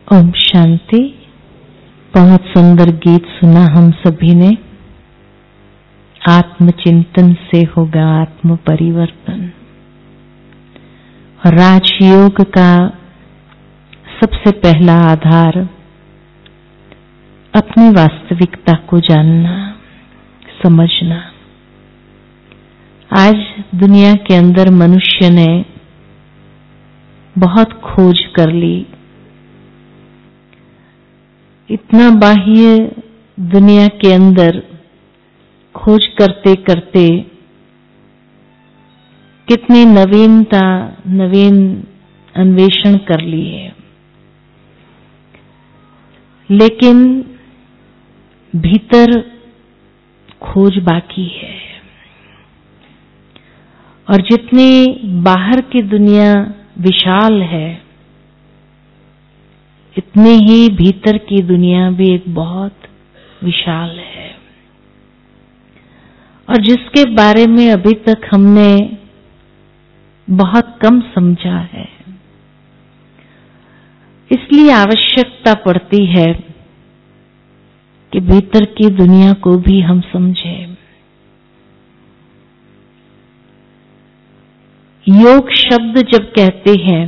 ओम शांति। बहुत सुंदर गीत सुना हम सभी ने। आत्मचिंतन से होगा आत्म परिवर्तन। और राजयोग का सबसे पहला आधार अपनी वास्तविकता को जानना, समझना। आज दुनिया के अंदर मनुष्य ने बहुत खोज कर ली, इतना बाह्य दुनिया के अंदर खोज करते करते कितनी नवीन अन्वेषण कर लिए, लेकिन भीतर खोज बाकी है। और जितनी बाहर की दुनिया विशाल है, इतनी ही भीतर की दुनिया भी एक बहुत विशाल है, और जिसके बारे में अभी तक हमने बहुत कम समझा है। इसलिए आवश्यकता पड़ती है कि भीतर की दुनिया को भी हम समझें। योग शब्द जब कहते हैं,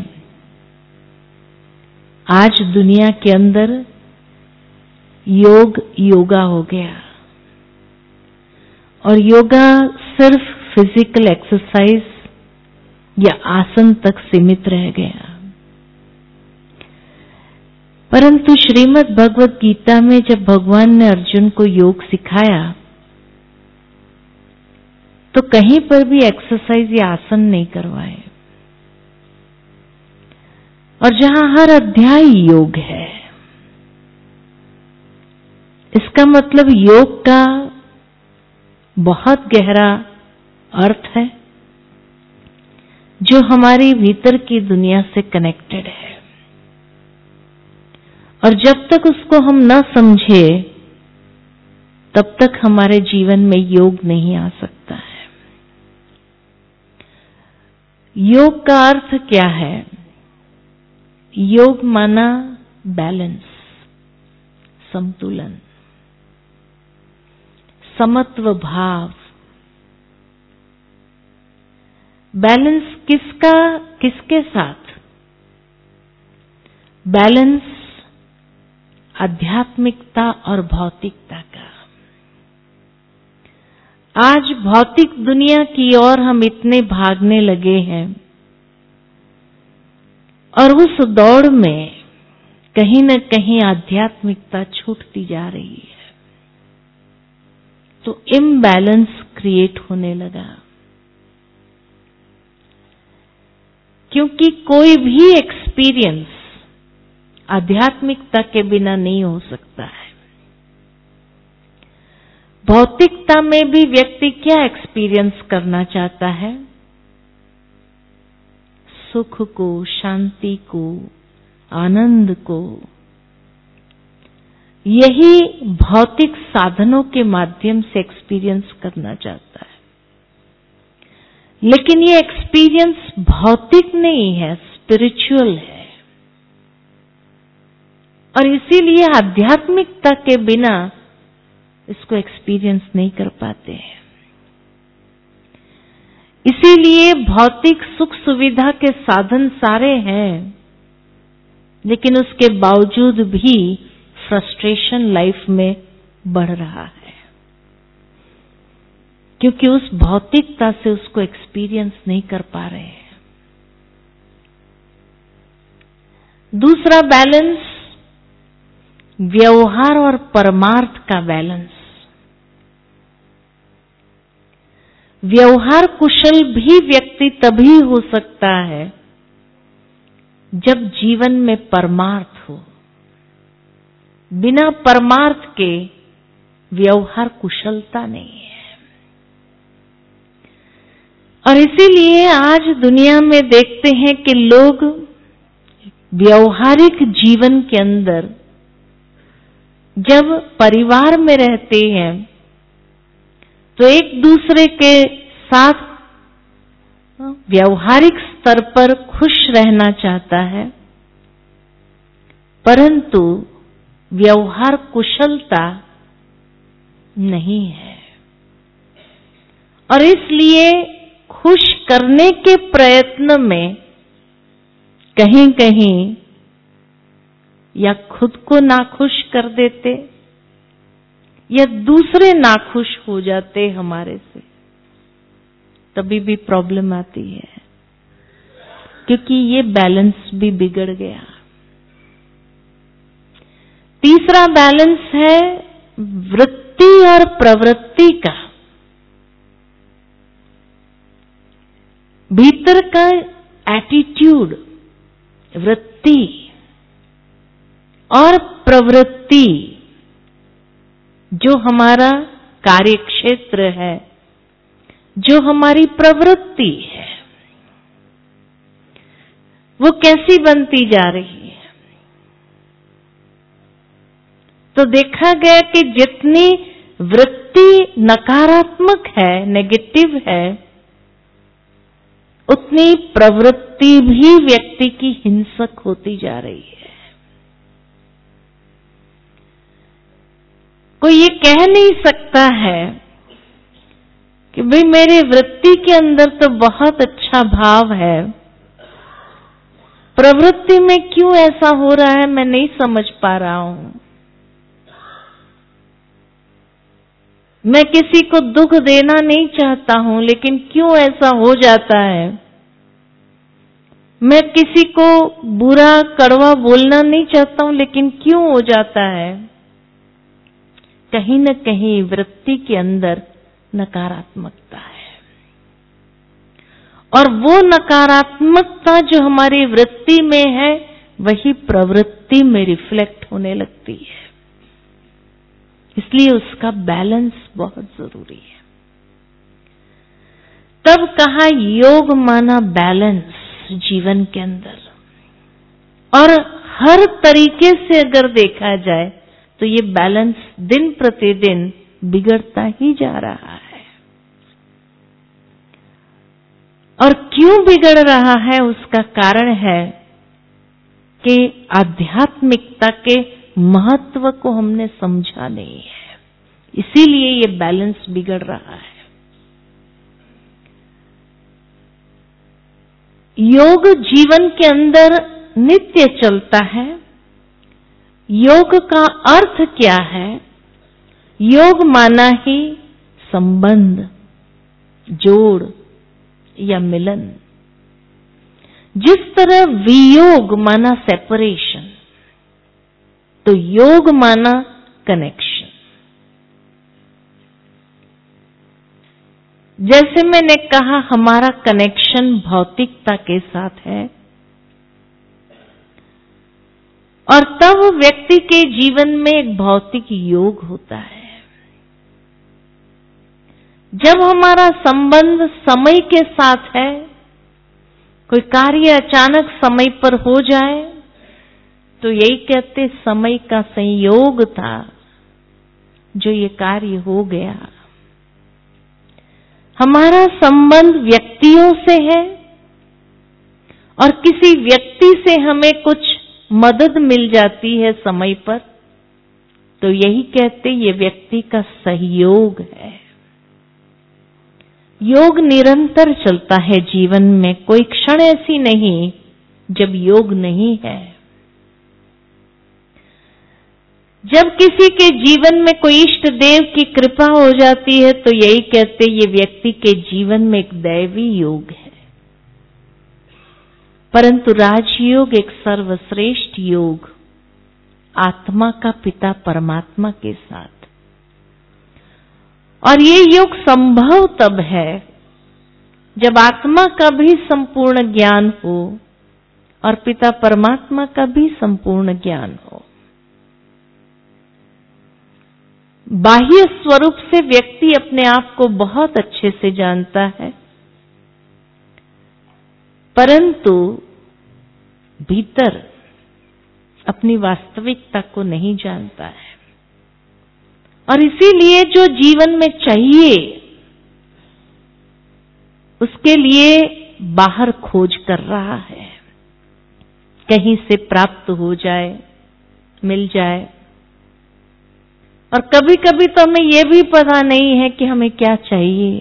आज दुनिया के अंदर योगा हो गया, और योगा सिर्फ फिजिकल एक्सरसाइज या आसन तक सीमित रह गया। परंतु श्रीमद् भगवत गीता में जब भगवान ने अर्जुन को योग सिखाया, तो कहीं पर भी एक्सरसाइज या आसन नहीं करवाए। और जहां हर अध्याय योग है, इसका मतलब योग का बहुत गहरा अर्थ है, जो हमारी भीतर की दुनिया से कनेक्टेड है। और जब तक उसको हम न समझे, तब तक हमारे जीवन में योग नहीं आ सकता है। योग का अर्थ क्या है? योग माना बैलेंस, संतुलन, समत्व भाव। बैलेंस किसके साथ? बैलेंस आध्यात्मिकता और भौतिकता का। आज भौतिक दुनिया की ओर हम इतने भागने लगे हैं, और उस दौड़ में कहीं न कहीं आध्यात्मिकता छूटती जा रही है। तो इम्बैलेंस क्रिएट होने लगा, क्योंकि कोई भी एक्सपीरियंस आध्यात्मिकता के बिना नहीं हो सकता है। भौतिकता में भी व्यक्ति क्या एक्सपीरियंस करना चाहता है? सुख को, शांति को, आनंद को। यही भौतिक साधनों के माध्यम से एक्सपीरियंस करना चाहता है। लेकिन ये एक्सपीरियंस भौतिक नहीं है, स्पिरिचुअल है। और इसीलिए आध्यात्मिकता के बिना इसको एक्सपीरियंस नहीं कर पाते हैं। इसीलिए भौतिक सुख सुविधा के साधन सारे हैं, लेकिन उसके बावजूद भी फ्रस्ट्रेशन लाइफ में बढ़ रहा है, क्योंकि उस भौतिकता से उसको एक्सपीरियंस नहीं कर पा रहे हैं। दूसरा बैलेंस, व्यवहार और परमार्थ का बैलेंस। व्यवहार कुशल भी व्यक्ति तभी हो सकता है जब जीवन में परमार्थ हो। बिना परमार्थ के व्यवहार कुशलता नहीं है। और इसीलिए आज दुनिया में देखते हैं कि लोग व्यवहारिक जीवन के अंदर जब परिवार में रहते हैं, तो एक दूसरे के साथ व्यावहारिक स्तर पर खुश रहना चाहता है, परंतु व्यवहार कुशलता नहीं है। और इसलिए खुश करने के प्रयत्न में कहीं कहीं या खुद को नाखुश कर देते या दूसरे नाखुश हो जाते हमारे से, तभी भी प्रॉब्लम आती है, क्योंकि ये बैलेंस भी बिगड़ गया। तीसरा बैलेंस है वृत्ति और प्रवृत्ति का। भीतर का एटीट्यूड, वृत्ति और प्रवृत्ति, जो हमारा कार्यक्षेत्र है, जो हमारी प्रवृत्ति है, वो कैसी बनती जा रही है। तो देखा गया कि जितनी वृत्ति नकारात्मक है, नेगेटिव है, उतनी प्रवृत्ति भी व्यक्ति की हिंसक होती जा रही है। कोई ये कह नहीं सकता है कि भाई मेरे वृत्ति के अंदर तो बहुत अच्छा भाव है, प्रवृत्ति में क्यों ऐसा हो रहा है मैं नहीं समझ पा रहा हूं। मैं किसी को दुख देना नहीं चाहता हूं, लेकिन क्यों ऐसा हो जाता है। मैं किसी को बुरा कड़वा बोलना नहीं चाहता हूं, लेकिन क्यों हो जाता है। कहीं न कहीं वृत्ति के अंदर नकारात्मकता है, और वो नकारात्मकता जो हमारी वृत्ति में है, वही प्रवृत्ति में रिफ्लेक्ट होने लगती है। इसलिए उसका बैलेंस बहुत जरूरी है। तब कहा योग माना बैलेंस जीवन के अंदर। और हर तरीके से अगर देखा जाए तो ये बैलेंस दिन प्रतिदिन बिगड़ता ही जा रहा है। और क्यों बिगड़ रहा है, उसका कारण है कि आध्यात्मिकता के महत्व को हमने समझा नहीं है, इसीलिए ये बैलेंस बिगड़ रहा है। योग जीवन के अंदर नित्य चलता है। योग का अर्थ क्या है? योग माना ही संबंध, जोड़ या मिलन। जिस तरह वियोग माना सेपरेशन, तो योग माना कनेक्शन। जैसे मैंने कहा हमारा कनेक्शन भौतिकता के साथ है, और तब व्यक्ति के जीवन में एक भौतिक योग होता है। जब हमारा संबंध समय के साथ है, कोई कार्य अचानक समय पर हो जाए तो यही कहते समय का संयोग था जो ये कार्य हो गया। हमारा संबंध व्यक्तियों से है, और किसी व्यक्ति से हमें कुछ मदद मिल जाती है समय पर, तो यही कहते ये व्यक्ति का सहयोग है। योग निरंतर चलता है जीवन में, कोई क्षण ऐसी नहीं जब योग नहीं है। जब किसी के जीवन में कोई इष्ट देव की कृपा हो जाती है, तो यही कहते ये व्यक्ति के जीवन में एक दैवी योग है। परंतु राजयोग एक सर्वश्रेष्ठ योग, आत्मा का पिता परमात्मा के साथ। और ये योग संभव तब है जब आत्मा का भी संपूर्ण ज्ञान हो और पिता परमात्मा का भी संपूर्ण ज्ञान हो। बाह्य स्वरूप से व्यक्ति अपने आप को बहुत अच्छे से जानता है, परंतु भीतर अपनी वास्तविकता को नहीं जानता है। और इसीलिए जो जीवन में चाहिए उसके लिए बाहर खोज कर रहा है, कहीं से प्राप्त हो जाए, मिल जाए। और कभी कभी तो हमें यह भी पता नहीं है कि हमें क्या चाहिए।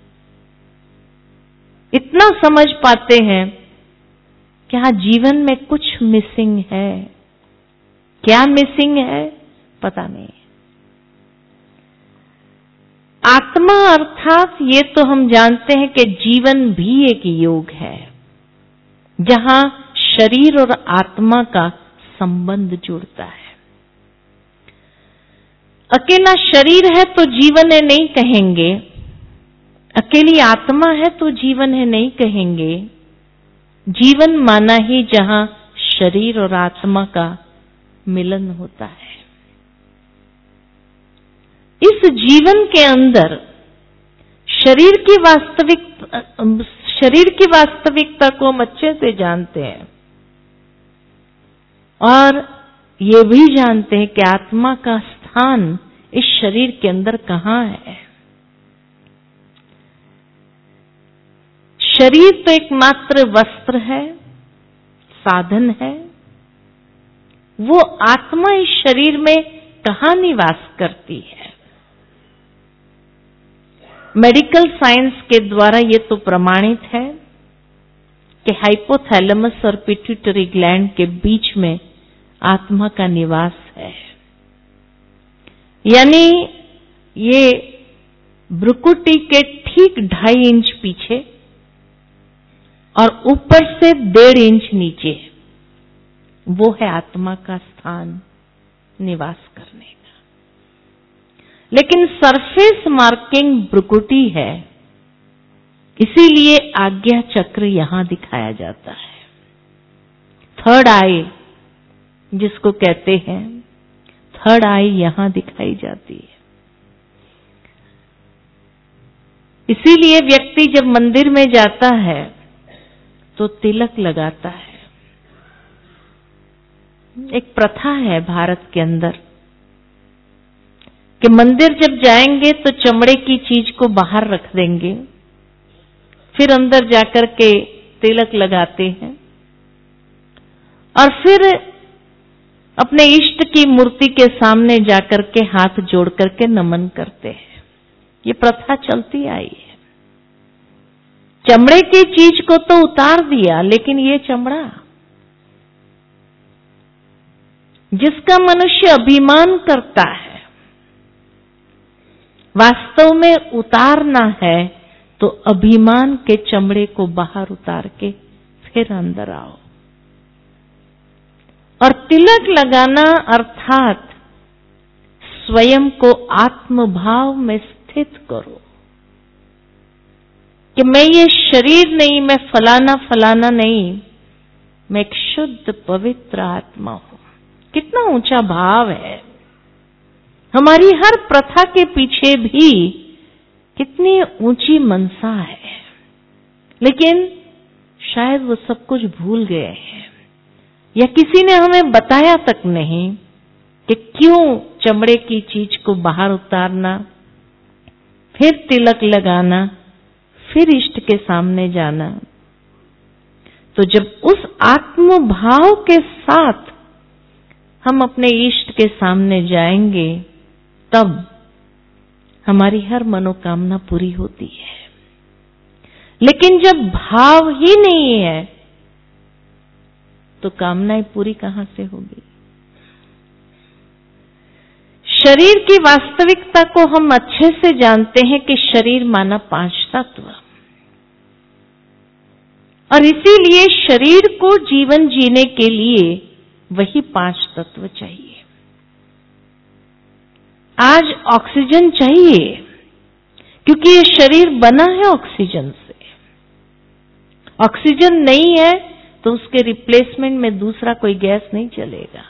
इतना समझ पाते हैं कि हाँ, जीवन में कुछ मिसिंग है। क्या मिसिंग है पता नहीं। आत्मा अर्थात ये तो हम जानते हैं कि जीवन भी एक योग है, जहां शरीर और आत्मा का संबंध जुड़ता है। अकेला शरीर है तो जीवन है नहीं कहेंगे, अकेली आत्मा है तो जीवन है नहीं कहेंगे। जीवन माना ही जहां शरीर और आत्मा का मिलन होता है। इस जीवन के अंदर शरीर की वास्तविकता को हम अच्छे से जानते हैं और ये भी जानते हैं कि आत्मा का स्थान इस शरीर के अंदर कहाँ है। शरीर तो एकमात्र वस्त्र है, साधन है। वो आत्मा इस शरीर में कहाँ निवास करती है? मेडिकल साइंस के द्वारा ये तो प्रमाणित है कि हाइपोथैलेमस और पिट्यूटरी ग्लैंड के बीच में आत्मा का निवास है। यानी ये भ्रुकुटी के ठीक 2.5 इंच पीछे और ऊपर से 1.5 इंच नीचे, वो है आत्मा का स्थान निवास करने का। लेकिन सरफेस मार्किंग भ्रुकुटी है, इसीलिए आज्ञा चक्र यहां दिखाया जाता है। 3rd आई जिसको कहते हैं, 3rd आई यहां दिखाई जाती है। इसीलिए व्यक्ति जब मंदिर में जाता है तो तिलक लगाता है। एक प्रथा है भारत के अंदर कि मंदिर जब जाएंगे तो चमड़े की चीज को बाहर रख देंगे, फिर अंदर जाकर के तिलक लगाते हैं और फिर अपने इष्ट की मूर्ति के सामने जाकर के हाथ जोड़ करके नमन करते हैं। ये प्रथा चलती आई है। चमड़े की चीज को तो उतार दिया, लेकिन ये चमड़ा जिसका मनुष्य अभिमान करता है, वास्तव में उतारना है तो अभिमान के चमड़े को बाहर उतार के फिर अंदर आओ। और तिलक लगाना अर्थात स्वयं को आत्मभाव में स्थित करो कि मैं ये शरीर नहीं, मैं फलाना फलाना नहीं, मैं एक शुद्ध पवित्र आत्मा हूं। कितना ऊंचा भाव है। हमारी हर प्रथा के पीछे भी कितनी ऊंची मनसा है, लेकिन शायद वो सब कुछ भूल गए हैं या किसी ने हमें बताया तक नहीं कि क्यों चमड़े की चीज को बाहर उतारना, फिर तिलक लगाना, फिर इष्ट के सामने जाना। तो जब उस आत्म भाव के साथ हम अपने इष्ट के सामने जाएंगे, तब हमारी हर मनोकामना पूरी होती है। लेकिन जब भाव ही नहीं है तो कामनाएं पूरी कहां से होगी? शरीर की वास्तविकता को हम अच्छे से जानते हैं कि शरीर माना 5 तत्व, और इसीलिए शरीर को जीवन जीने के लिए वही 5 तत्व चाहिए। आज ऑक्सीजन चाहिए क्योंकि ये शरीर बना है ऑक्सीजन से। ऑक्सीजन नहीं है तो उसके रिप्लेसमेंट में दूसरा कोई गैस नहीं चलेगा।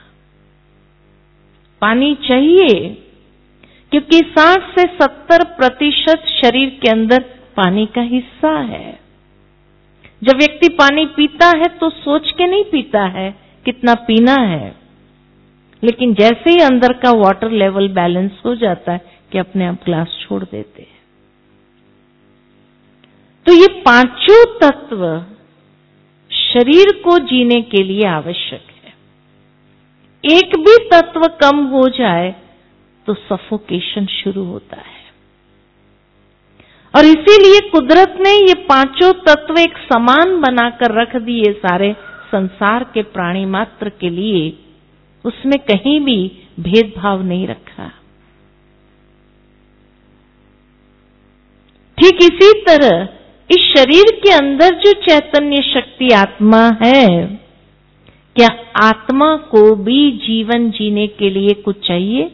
पानी चाहिए क्योंकि 60 से 70% शरीर के अंदर पानी का हिस्सा है। जब व्यक्ति पानी पीता है तो सोच के नहीं पीता है कितना पीना है, लेकिन जैसे ही अंदर का वाटर लेवल बैलेंस हो जाता है कि अपने आप ग्लास छोड़ देते हैं। तो ये 5 तत्व शरीर को जीने के लिए आवश्यक है। एक भी तत्व कम हो जाए तो सफोकेशन शुरू होता है। और इसीलिए कुदरत ने ये पांचों तत्व एक समान बनाकर रख दिए सारे संसार के प्राणी मात्र के लिए, उसमें कहीं भी भेदभाव नहीं रखा। ठीक इसी तरह इस शरीर के अंदर जो चैतन्य शक्ति आत्मा है, क्या आत्मा को भी जीवन जीने के लिए कुछ चाहिए?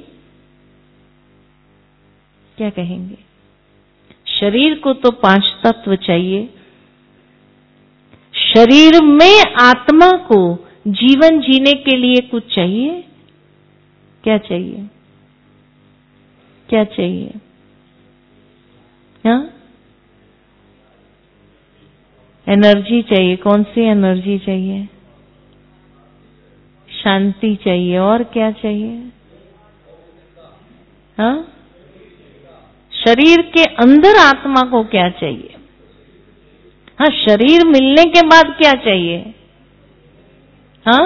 क्या कहेंगे? शरीर को तो 5 तत्व चाहिए, शरीर में आत्मा को जीवन जीने के लिए कुछ चाहिए? क्या चाहिए? क्या चाहिए? हाँ, एनर्जी चाहिए। कौन सी एनर्जी चाहिए? शांति चाहिए। और क्या चाहिए? हाँ, शरीर के अंदर आत्मा को क्या चाहिए? हाँ, शरीर मिलने के बाद क्या चाहिए? हाँ,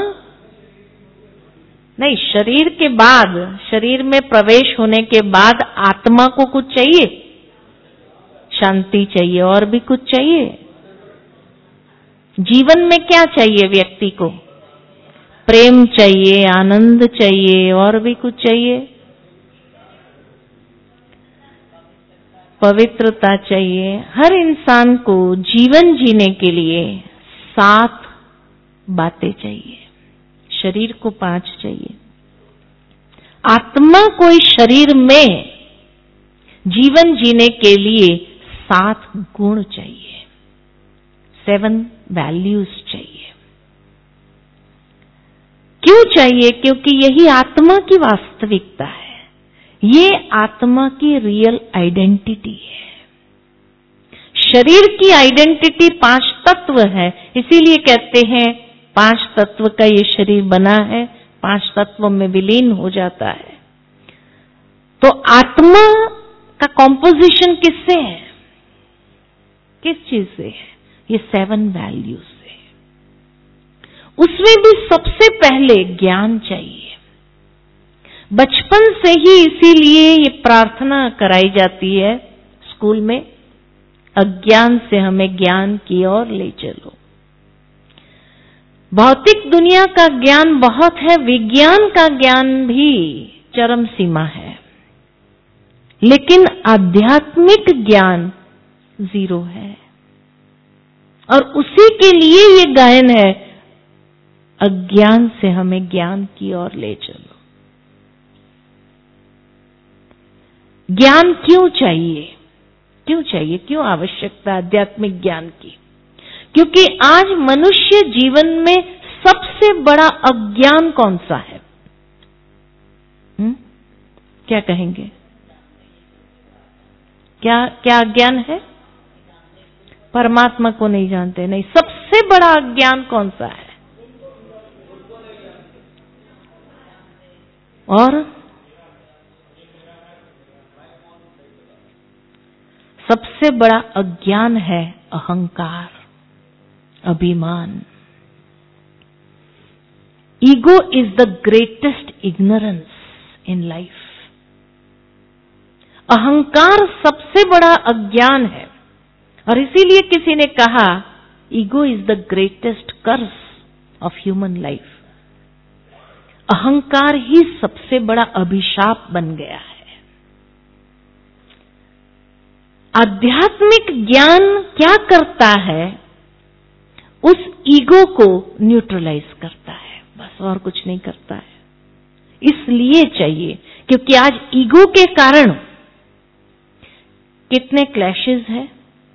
नहीं, शरीर के बाद, शरीर में प्रवेश होने के बाद आत्मा को कुछ चाहिए? शांति चाहिए। और भी कुछ चाहिए? जीवन में क्या चाहिए व्यक्ति को? प्रेम चाहिए, आनंद चाहिए। और भी कुछ चाहिए? पवित्रता चाहिए। हर इंसान को जीवन जीने के लिए 7 बातें चाहिए। शरीर को 5 चाहिए। आत्मा को इस शरीर में जीवन जीने के लिए 7 गुण चाहिए, 7 वैल्यूज चाहिए। क्यों चाहिए? क्योंकि यही आत्मा की वास्तविकता है, ये आत्मा की रियल आइडेंटिटी है। शरीर की आइडेंटिटी 5 तत्व है, इसीलिए कहते हैं 5 तत्व का ये शरीर बना है, 5 तत्वों में विलीन हो जाता है। तो आत्मा का कॉम्पोजिशन किससे है? किस चीज से है? ये 7 वैल्यूज से। उसमें भी सबसे पहले ज्ञान चाहिए। बचपन से ही इसीलिए ये प्रार्थना कराई जाती है स्कूल में, अज्ञान से हमें ज्ञान की ओर ले चलो। भौतिक दुनिया का ज्ञान बहुत है, विज्ञान का ज्ञान भी चरम सीमा है, लेकिन आध्यात्मिक ज्ञान 0 है। और उसी के लिए ये गायन है, अज्ञान से हमें ज्ञान की ओर ले चलो। ज्ञान क्यों चाहिए? क्यों चाहिए? क्यों आवश्यकता आध्यात्मिक ज्ञान की? क्योंकि आज मनुष्य जीवन में सबसे बड़ा अज्ञान कौन सा है? क्या कहेंगे? क्या अज्ञान है? परमात्मा को नहीं जानते। नहीं, सबसे बड़ा अज्ञान कौन सा है? और सबसे बड़ा अज्ञान है अहंकार, अभिमान। Ego is the greatest ignorance in life. अहंकार सबसे बड़ा अज्ञान है, और इसीलिए किसी ने कहा ego is the greatest curse of human life. अहंकार ही सबसे बड़ा अभिशाप बन गया है। आध्यात्मिक ज्ञान क्या करता है? उस ईगो को न्यूट्रलाइज करता है, बस, और कुछ नहीं करता है। इसलिए चाहिए क्योंकि आज ईगो के कारण कितने क्लैशेस हैं,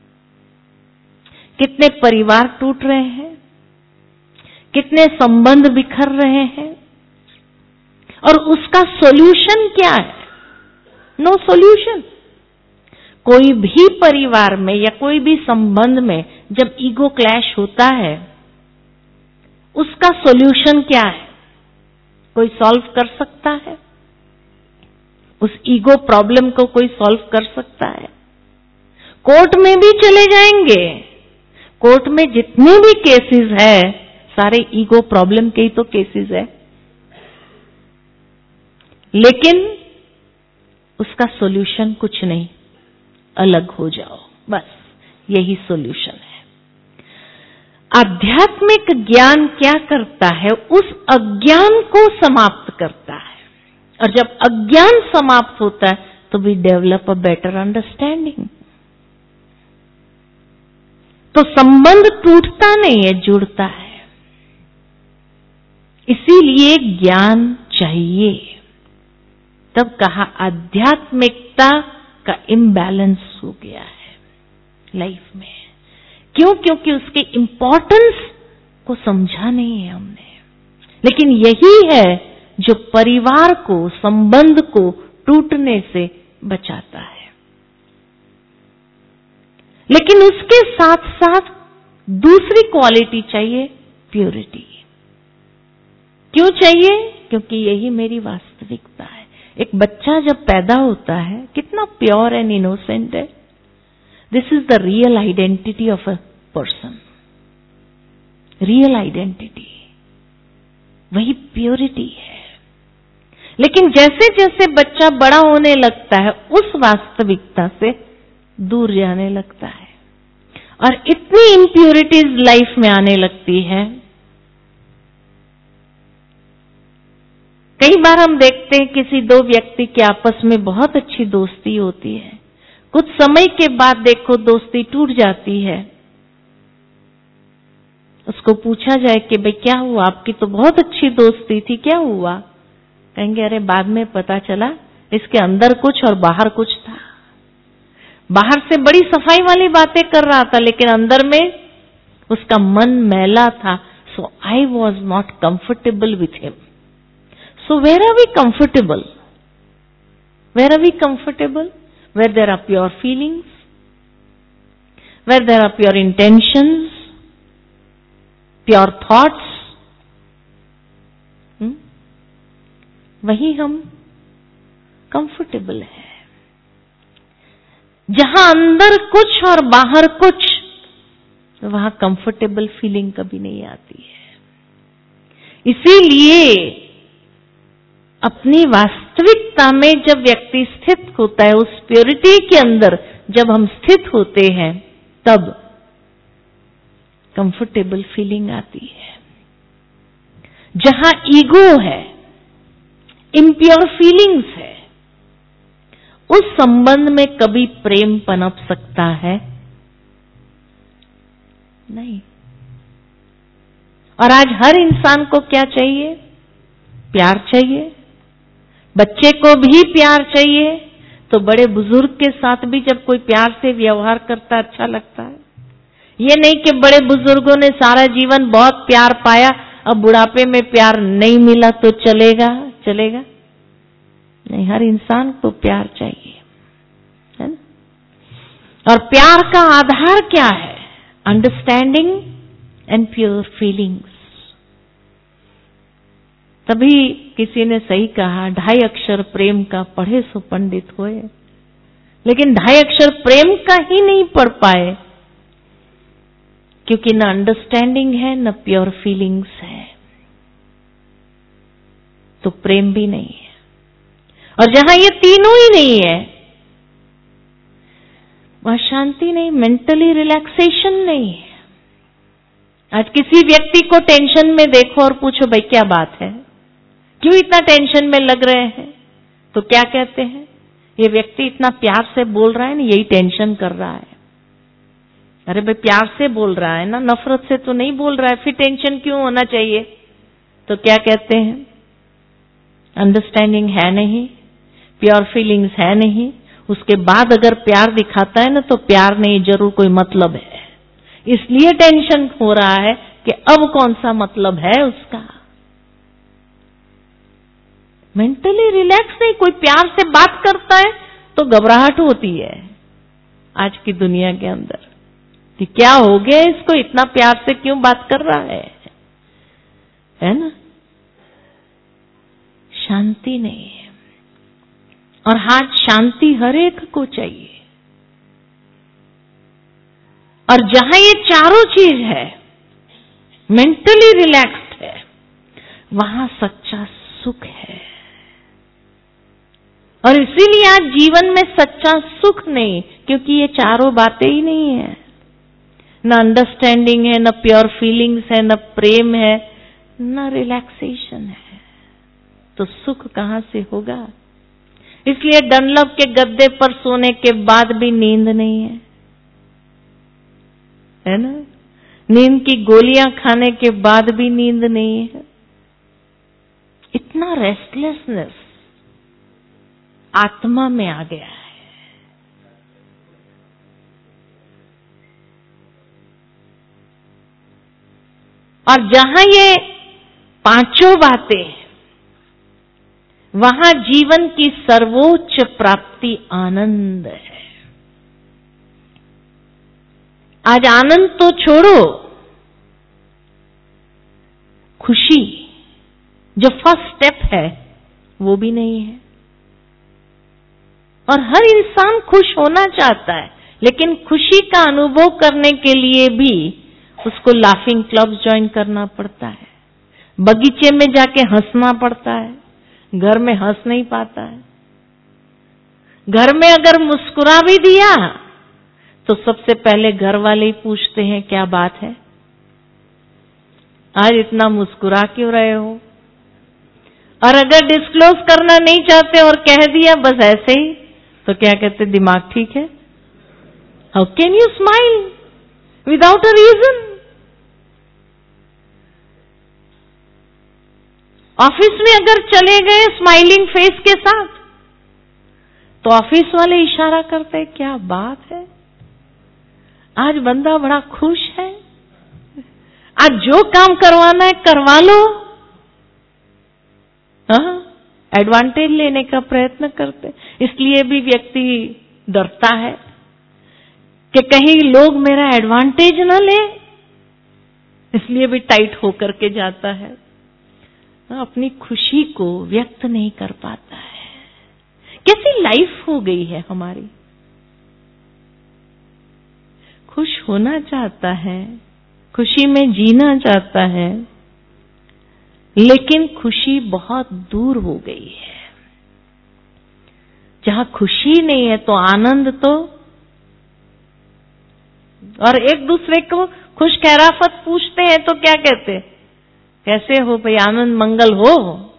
कितने परिवार टूट रहे हैं, कितने संबंध बिखर रहे हैं, और उसका सॉल्यूशन क्या है? No solution. कोई भी परिवार में या कोई भी संबंध में जब ईगो क्लैश होता है, उसका सॉल्यूशन क्या है? कोई सॉल्व कर सकता है? उस ईगो प्रॉब्लम को कोई सॉल्व कर सकता है? कोर्ट में भी चले जाएंगे, कोर्ट में जितने भी केसेस है सारे ईगो प्रॉब्लम के ही तो केसेस है। लेकिन उसका सॉल्यूशन कुछ नहीं, अलग हो जाओ, बस यही सॉल्यूशन है। आध्यात्मिक ज्ञान क्या करता है? उस अज्ञान को समाप्त करता है, और जब अज्ञान समाप्त होता है तो we develop a better understanding. तो संबंध टूटता नहीं है, जुड़ता है। इसीलिए ज्ञान चाहिए। तब कहा आध्यात्मिकता का इम्बैलेंस हो गया है लाइफ में। क्यों? क्योंकि उसके इंपॉर्टेंस को समझा नहीं है हमने। लेकिन यही है जो परिवार को, संबंध को टूटने से बचाता है। लेकिन उसके साथ साथ दूसरी क्वालिटी चाहिए, प्योरिटी। क्यों चाहिए? क्योंकि यही मेरी वास्तविकता है। एक बच्चा जब पैदा होता है कितना प्योर एंड इनोसेंट है। This is the real identity of a person, real identity, वही प्योरिटी है। लेकिन जैसे जैसे बच्चा बड़ा होने लगता है उस वास्तविकता से दूर जाने लगता है, और इतनी इम्प्योरिटीज लाइफ में आने लगती है। कई बार हम देखते हैं किसी दो व्यक्ति के आपस में बहुत अच्छी दोस्ती होती है, कुछ समय के बाद देखो दोस्ती टूट जाती है। उसको पूछा जाए कि भाई क्या हुआ, आपकी तो बहुत अच्छी दोस्ती थी, क्या हुआ? कहेंगे अरे बाद में पता चला इसके अंदर कुछ और बाहर कुछ था। बाहर से बड़ी सफाई वाली बातें कर रहा था, लेकिन अंदर में उसका मन मैला था। So I was not comfortable with him. So where are we comfortable? Where are we comfortable? Where there are pure feelings, where there are pure intentions, pure thoughts. वही हम comfortable है। जहां अंदर कुछ और बाहर कुछ, वहां comfortable feeling कभी नहीं आती है। इसीलिए अपनी वास्तविकता में जब व्यक्ति स्थित होता है, उस प्योरिटी के अंदर जब हम स्थित होते हैं, तब कंफर्टेबल फीलिंग आती है। जहां ईगो है, इम्प्योर फीलिंग्स है, उस संबंध में कभी प्रेम पनप सकता है? नहीं। और आज हर इंसान को क्या चाहिए? प्यार चाहिए। बच्चे को भी प्यार चाहिए, तो बड़े बुजुर्ग के साथ भी जब कोई प्यार से व्यवहार करता अच्छा लगता है। ये नहीं कि बड़े बुजुर्गों ने सारा जीवन बहुत प्यार पाया, अब बुढ़ापे में प्यार नहीं मिला तो चलेगा नहीं, हर इंसान को प्यार चाहिए, है ना। और प्यार का आधार क्या है? Understanding and pure feelings. तभी किसी ने सही कहा, 2.5 अक्षर प्रेम का पढ़े सो पंडित होए। लेकिन 2.5 अक्षर प्रेम का ही नहीं पढ़ पाए, क्योंकि न अंडरस्टैंडिंग है न प्योर फीलिंग्स है, तो प्रेम भी नहीं है। और जहां ये तीनों ही नहीं है, वहां शांति नहीं, मेंटली रिलैक्सेशन नहीं है। आज किसी व्यक्ति को टेंशन में देखो और पूछो भाई क्या बात है, क्यों इतना टेंशन में लग रहे हैं, तो क्या कहते हैं? ये व्यक्ति इतना प्यार से बोल रहा है ना, यही टेंशन कर रहा है। अरे भाई प्यार से बोल रहा है ना, नफरत से तो नहीं बोल रहा है, फिर टेंशन क्यों होना चाहिए? तो क्या कहते हैं? अंडरस्टैंडिंग है नहीं, प्योर फीलिंग्स है नहीं। उसके बाद अगर प्यार दिखाता है ना, तो प्यार नहीं, जरूर कोई मतलब है, इसलिए टेंशन हो रहा है कि अब कौन सा मतलब है उसका। मेंटली रिलैक्स नहीं। कोई प्यार से बात करता है तो घबराहट होती है आज की दुनिया के अंदर कि क्या हो गया इसको, इतना प्यार से क्यों बात कर रहा है ना। शांति नहीं है। और हाथ शांति हर एक को चाहिए। और जहां ये चारों चीज है, मेंटली रिलैक्स्ड है, वहां सच्चा सुख है। और इसीलिए आज जीवन में सच्चा सुख नहीं, क्योंकि ये चारों बातें ही नहीं है। न अंडरस्टैंडिंग है, न प्योर फीलिंग्स है, न प्रेम है, न रिलैक्सेशन है, तो सुख कहां से होगा? इसलिए डनलप के गद्दे पर सोने के बाद भी नींद नहीं है ना? नींद की गोलियां खाने के बाद भी नींद नहीं है। इतना रेस्टलेसनेस आत्मा में आ गया है। और जहां ये पांचों बातें, वहां जीवन की सर्वोच्च प्राप्ति आनंद है। आज आनंद तो छोड़ो, खुशी जो फर्स्ट स्टेप है वो भी नहीं है। और हर इंसान खुश होना चाहता है, लेकिन खुशी का अनुभव करने के लिए भी उसको लाफिंग क्लब्स ज्वाइन करना पड़ता है, बगीचे में जाके हंसना पड़ता है, घर में हंस नहीं पाता है। घर में अगर मुस्कुरा भी दिया तो सबसे पहले घर वाले ही पूछते हैं क्या बात है, आज इतना मुस्कुरा क्यों रहे हो? और अगर डिस्क्लोज करना नहीं चाहते और कह दिया बस ऐसे ही, तो क्या कहते, दिमाग ठीक है? How can you smile without a reason? Office में अगर चले गए स्माइलिंग फेस के साथ, तो ऑफिस वाले इशारा करते हैं क्या बात है, आज बंदा बड़ा खुश है, आज जो काम करवाना है करवा लो। हाँ, एडवांटेज लेने का प्रयत्न करते। इसलिए भी व्यक्ति डरता है कि कहीं लोग मेरा एडवांटेज न ले, इसलिए भी टाइट होकर के जाता है, अपनी खुशी को व्यक्त नहीं कर पाता है। कैसी लाइफ हो गई है हमारी। खुश होना चाहता है, खुशी में जीना चाहता है, लेकिन खुशी बहुत दूर हो गई है। जहां खुशी नहीं है तो आनंद तो, और एक दूसरे को खुश खैराफत पूछते हैं तो क्या कहते हैं, कैसे हो भाई, आनंद मंगल हो?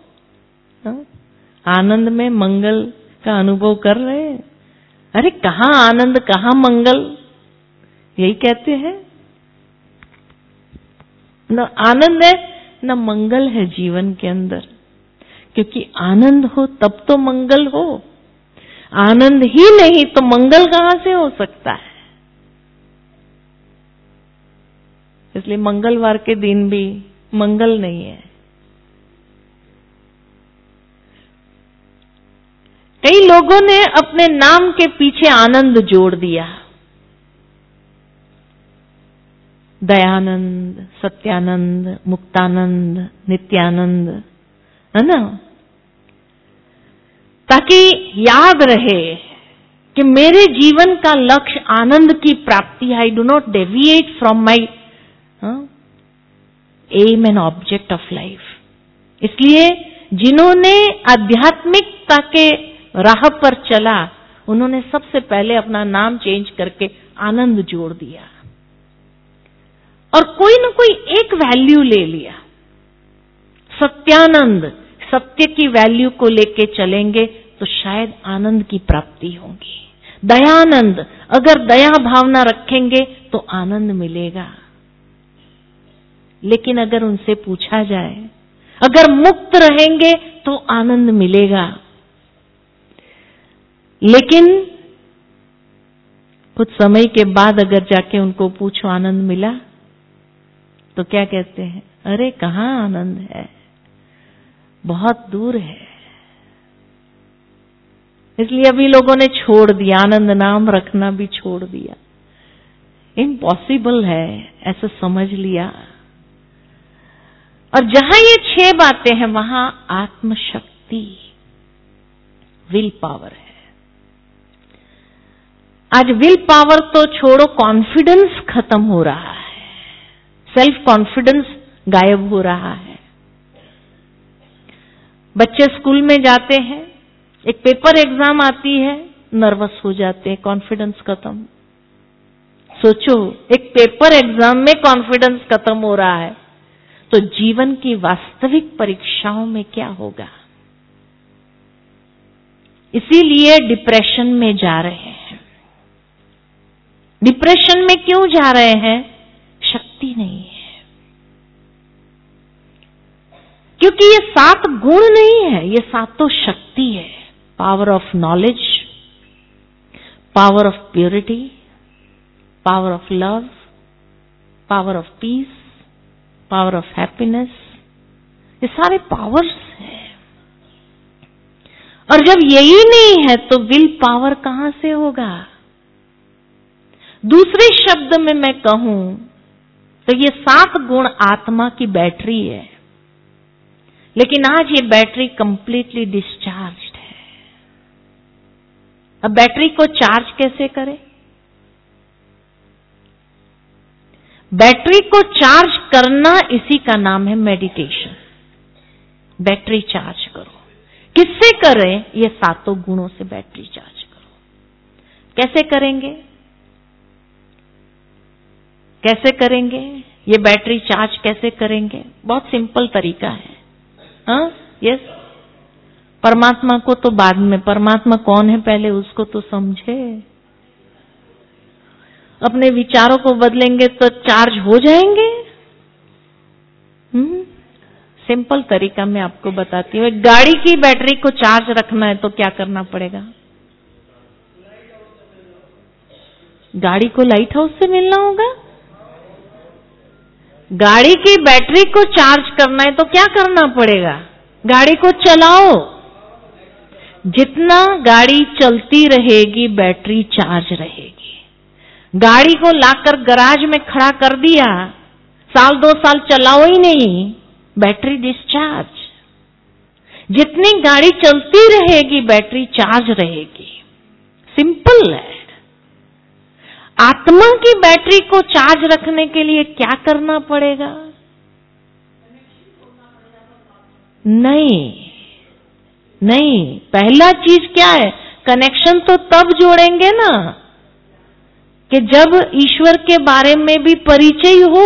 आनंद में मंगल का अनुभव कर रहे हैं? अरे कहां आनंद कहां मंगल, यही कहते हैं। न आनंद है न मंगल है जीवन के अंदर, क्योंकि आनंद हो तब तो मंगल हो, आनंद ही नहीं तो मंगल कहां से हो सकता है। इसलिए मंगलवार के दिन भी मंगल नहीं है। कई लोगों ने अपने नाम के पीछे आनंद जोड़ दिया, दयानंद, सत्यानंद, मुक्तानंद, नित्यानंद, है ना, ताकि याद रहे कि मेरे जीवन का लक्ष्य आनंद की प्राप्ति है। I do not deviate from my aim and object of life. इसलिए जिन्होंने आध्यात्मिकता के राह पर चला, उन्होंने सबसे पहले अपना नाम चेंज करके आनंद जोड़ दिया और कोई न कोई एक वैल्यू ले लिया। सत्यानंद, सत्य की वैल्यू को लेके चलेंगे तो शायद आनंद की प्राप्ति होगी। दयानंद, अगर दया भावना रखेंगे तो आनंद मिलेगा। लेकिन अगर उनसे पूछा जाए, अगर मुक्त रहेंगे तो आनंद मिलेगा। लेकिन कुछ समय के बाद अगर जाके उनको पूछो आनंद मिला, तो क्या कहते हैं, अरे कहां आनंद है, बहुत दूर है। इसलिए अभी लोगों ने छोड़ दिया, आनंद नाम रखना भी छोड़ दिया। इम्पॉसिबल है ऐसा समझ लिया। और जहां ये 6 बातें हैं वहां आत्मशक्ति, विल पावर है। आज विल पावर तो छोड़ो, कॉन्फिडेंस खत्म हो रहा है, सेल्फ कॉन्फिडेंस गायब हो रहा है। बच्चे स्कूल में जाते हैं, एक पेपर एग्जाम आती है, नर्वस हो जाते हैं, कॉन्फिडेंस खत्म। सोचो, एक पेपर एग्जाम में कॉन्फिडेंस खत्म हो रहा है, तो जीवन की वास्तविक परीक्षाओं में क्या होगा? इसीलिए डिप्रेशन में जा रहे हैं। डिप्रेशन में क्यों जा रहे हैं? शक्ति नहीं है। क्योंकि ये 7 गुण नहीं है, ये 7 शक्ति है। Power of knowledge, power of purity, power of love, power of peace, power of happiness, ये सारे पावर्स हैं। और जब यही नहीं है तो विल पावर कहां से होगा? दूसरे शब्द में मैं कहूं तो ये 7 गुण आत्मा की बैटरी है, लेकिन आज ये बैटरी कंप्लीटली डिस्चार्ज्ड है। अब बैटरी को चार्ज कैसे करें? बैटरी को चार्ज करना, इसी का नाम है मेडिटेशन। बैटरी चार्ज करो। किससे करें? ये 7 गुणों से बैटरी चार्ज करो। कैसे करेंगे? कैसे करेंगे? ये बैटरी चार्ज कैसे करेंगे? बहुत सिंपल तरीका है। हाँ, यस। परमात्मा को तो बाद में, परमात्मा कौन है पहले उसको तो समझे। अपने विचारों को बदलेंगे तो चार्ज हो जाएंगे। सिंपल तरीका मैं आपको बताती हूँ। गाड़ी की बैटरी को चार्ज रखना है तो क्या करना पड़ेगा? गाड़ी को लाइट हाउस से मिलना होगा। गाड़ी की बैटरी को चार्ज करना है तो क्या करना पड़ेगा? गाड़ी को चलाओ। जितना गाड़ी चलती रहेगी बैटरी चार्ज रहेगी। गाड़ी को लाकर गराज में खड़ा कर दिया, 1-2 साल चलाओ ही नहीं, बैटरी डिस्चार्ज। जितनी गाड़ी चलती रहेगी बैटरी चार्ज रहेगी। सिंपल है। आत्मा की बैटरी को चार्ज रखने के लिए क्या करना पड़ेगा? नहीं, पहला चीज क्या है? कनेक्शन तो तब जोड़ेंगे ना कि जब ईश्वर के बारे में भी परिचय हो।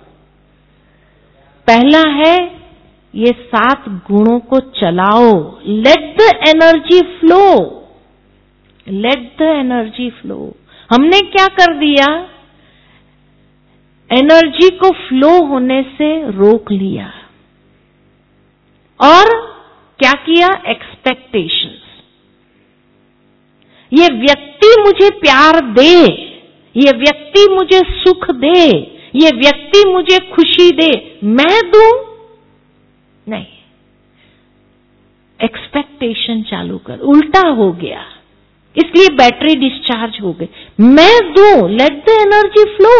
पहला है ये 7 गुणों को चलाओ। Let the energy flow, let the energy flow. हमने क्या कर दिया? एनर्जी को फ्लो होने से रोक लिया। और क्या किया? एक्सपेक्टेशंस। ये व्यक्ति मुझे प्यार दे, ये व्यक्ति मुझे सुख दे, ये व्यक्ति मुझे खुशी दे, मैं दूं? नहीं। एक्सपेक्टेशन चालू कर, उल्टा हो गया, इसलिए बैटरी डिस्चार्ज हो गई। मैं दूं, लेट द एनर्जी फ्लो।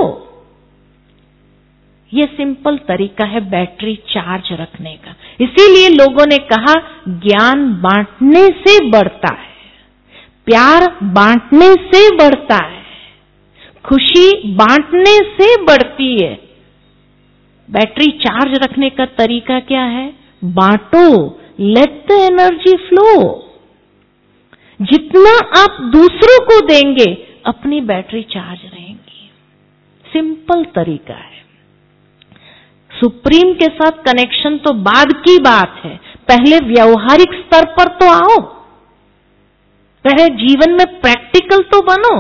ये सिंपल तरीका है बैटरी चार्ज रखने का। इसीलिए लोगों ने कहा ज्ञान बांटने से बढ़ता है, प्यार बांटने से बढ़ता है, खुशी बांटने से बढ़ती है। बैटरी चार्ज रखने का तरीका क्या है? बांटो, लेट द एनर्जी फ्लो। जितना आप दूसरों को देंगे अपनी बैटरी चार्ज रहेगी। सिंपल तरीका है। सुप्रीम के साथ कनेक्शन तो बाद की बात है, पहले व्यवहारिक स्तर पर तो आओ, पहले जीवन में प्रैक्टिकल तो बनो।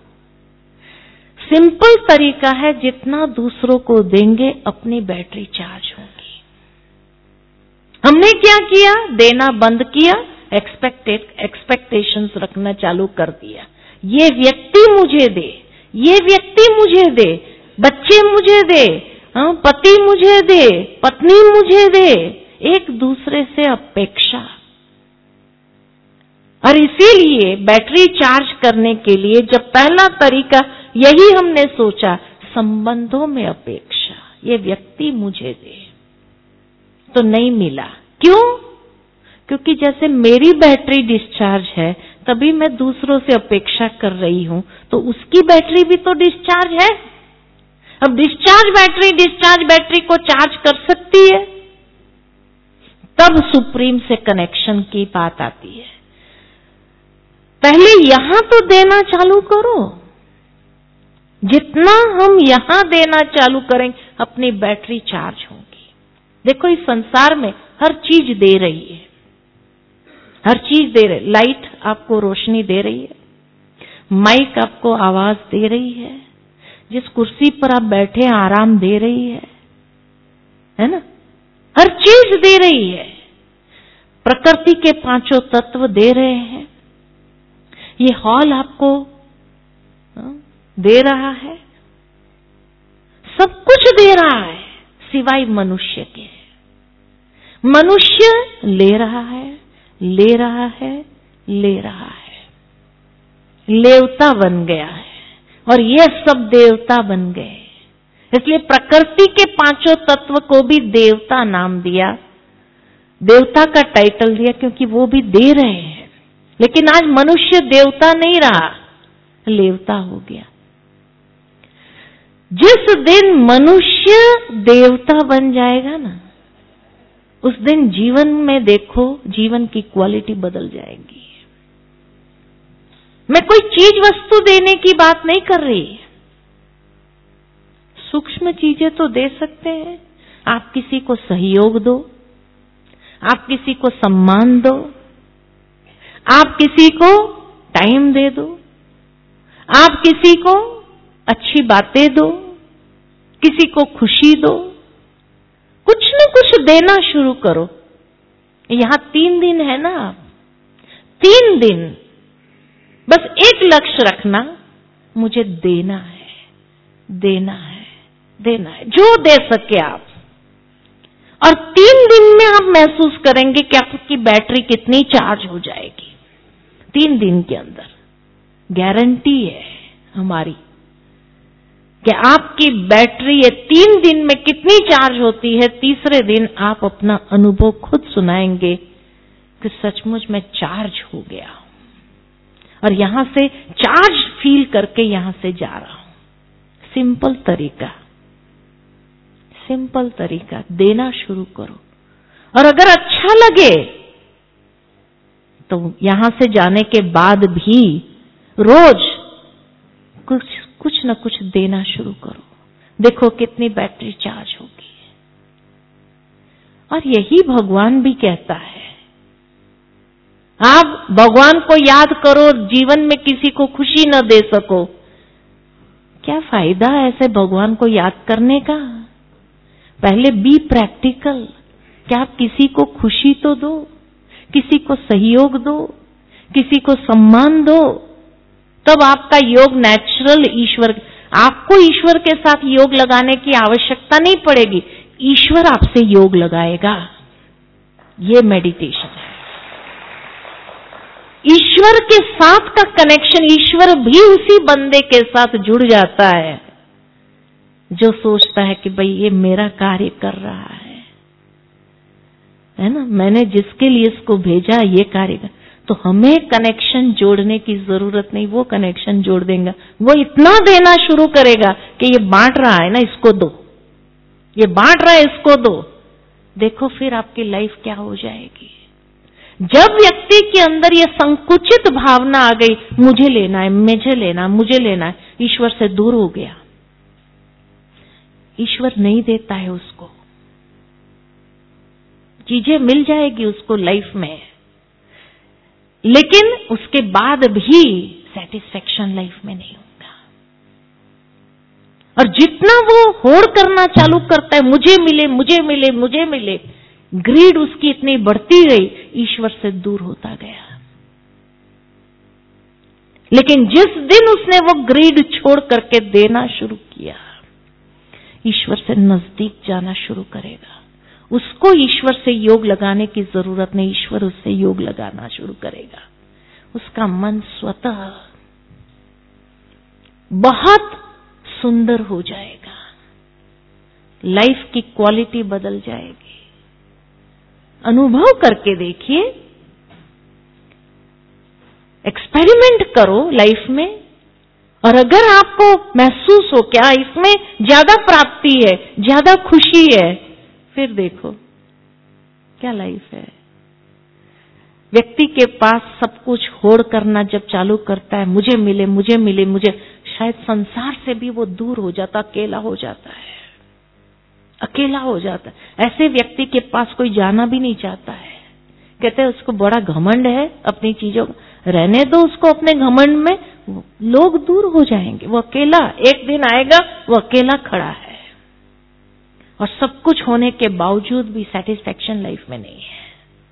सिंपल तरीका है, जितना दूसरों को देंगे अपनी बैटरी चार्ज होगी। हमने क्या किया? देना बंद किया, एक्सपेक्टेशंस रखना चालू कर दिया। ये व्यक्ति मुझे दे, ये व्यक्ति मुझे दे, बच्चे मुझे दे, पति मुझे दे, पत्नी मुझे दे, एक दूसरे से अपेक्षा। और इसीलिए बैटरी चार्ज करने के लिए जब पहला तरीका यही हमने सोचा, संबंधों में अपेक्षा, ये व्यक्ति मुझे दे, तो नहीं मिला। क्यों? क्योंकि जैसे मेरी बैटरी डिस्चार्ज है तभी मैं दूसरों से अपेक्षा कर रही हूं, तो उसकी बैटरी भी तो डिस्चार्ज है। अब डिस्चार्ज बैटरी को चार्ज कर सकती है, तब सुप्रीम से कनेक्शन की बात आती है। पहले यहां तो देना चालू करो। जितना हम यहां देना चालू करेंगे अपनी बैटरी चार्ज होगी। देखो इस संसार में हर चीज दे रही है, हर चीज दे रही। लाइट आपको रोशनी दे रही है, माइक आपको आवाज दे रही है, जिस कुर्सी पर आप बैठे आराम दे रही है ना? हर चीज दे रही है। प्रकृति के पांचों तत्व दे रहे हैं। ये हॉल आपको दे रहा है, सब कुछ दे रहा है सिवाय मनुष्य के। मनुष्य ले रहा है, ले रहा है, ले रहा है, लेवता बन गया है और ये सब देवता बन गए। इसलिए प्रकृति के पांचों तत्व को भी देवता नाम दिया, देवता का टाइटल दिया, क्योंकि वो भी दे रहे हैं। लेकिन आज मनुष्य देवता नहीं रहा, लेवता हो गया। जिस दिन मनुष्य देवता बन जाएगा ना, उस दिन जीवन में देखो जीवन की क्वालिटी बदल जाएगी। मैं कोई चीज वस्तु देने की बात नहीं कर रही, सूक्ष्म चीजें तो दे सकते हैं। आप किसी को सहयोग दो, आप किसी को सम्मान दो, आप किसी को टाइम दे दो, आप किसी को अच्छी बातें दो, किसी को खुशी दो, कुछ न कुछ देना शुरू करो। यहां 3 दिन है ना, आप 3 दिन बस एक लक्ष्य रखना, मुझे देना है, देना है, देना है, जो दे सके आप। और 3 दिन में आप महसूस करेंगे कि आपकी बैटरी कितनी चार्ज हो जाएगी। 3 दिन के अंदर गारंटी है हमारी कि आपकी बैटरी ये 3 दिन में कितनी चार्ज होती है। तीसरे दिन आप अपना अनुभव खुद सुनाएंगे कि सचमुच मैं चार्ज हो गया हूं और यहां से चार्ज फील करके यहां से जा रहा हूं। सिंपल तरीका, सिंपल तरीका, देना शुरू करो। और अगर अच्छा लगे तो यहां से जाने के बाद भी रोज कुछ न कुछ देना शुरू करो। देखो कितनी बैटरी चार्ज होगी। और यही भगवान भी कहता है, आप भगवान को याद करो, जीवन में किसी को खुशी न दे सको, क्या फायदा ऐसे भगवान को याद करने का? पहले बी प्रैक्टिकल, क्या आप किसी को खुशी तो दो, किसी को सहयोग दो, किसी को सम्मान दो, तब आपका योग नेचुरल ईश्वर, आपको ईश्वर के साथ योग लगाने की आवश्यकता नहीं पड़ेगी, ईश्वर आपसे योग लगाएगा। ये मेडिटेशन है। ईश्वर के साथ का कनेक्शन, ईश्वर भी उसी बंदे के साथ जुड़ जाता है जो सोचता है कि भाई ये मेरा कार्य कर रहा है ना, मैंने जिसके लिए इसको भेजा ये कार्य कर, तो हमें कनेक्शन जोड़ने की जरूरत नहीं, वो कनेक्शन जोड़ देगा। वो इतना देना शुरू करेगा कि ये बांट रहा है ना, इसको दो, ये बांट रहा है, इसको दो। देखो फिर आपकी लाइफ क्या हो जाएगी। जब व्यक्ति के अंदर ये संकुचित भावना आ गई, मुझे लेना है, मुझे लेना, मुझे लेना है, ईश्वर से दूर हो गया। ईश्वर नहीं देता है उसको, चीजें मिल जाएगी उसको लाइफ में, लेकिन उसके बाद भी सेटिस्फेक्शन लाइफ में नहीं होगा। और जितना वो होड़ करना चालू करता है, मुझे मिले, मुझे मिले, मुझे मिले, ग्रीड उसकी इतनी बढ़ती गई, ईश्वर से दूर होता गया। लेकिन जिस दिन उसने वो ग्रीड छोड़ करके देना शुरू किया, ईश्वर से नजदीक जाना शुरू करेगा। उसको ईश्वर से योग लगाने की जरूरत नहीं, ईश्वर उससे योग लगाना शुरू करेगा। उसका मन स्वतः बहुत सुंदर हो जाएगा, लाइफ की क्वालिटी बदल जाएगी। अनुभव करके देखिए, एक्सपेरिमेंट करो लाइफ में, और अगर आपको महसूस हो क्या इसमें ज्यादा प्राप्ति है, ज्यादा खुशी है, फिर देखो क्या लाइफ है। व्यक्ति के पास सब कुछ होड़ करना जब चालू करता है, मुझे मिले मुझे मिले मुझे, शायद संसार से भी वो दूर हो जाता, अकेला हो जाता है, अकेला हो जाता है। ऐसे व्यक्ति के पास कोई जाना भी नहीं चाहता है। कहते हैं उसको बड़ा घमंड है अपनी चीजों, रहने दो उसको अपने घमंड में, लोग दूर हो जाएंगे, वो अकेला एक दिन आएगा, वो अकेला खड़ा है और सब कुछ होने के बावजूद भी सेटिस्फैक्शन लाइफ में नहीं है।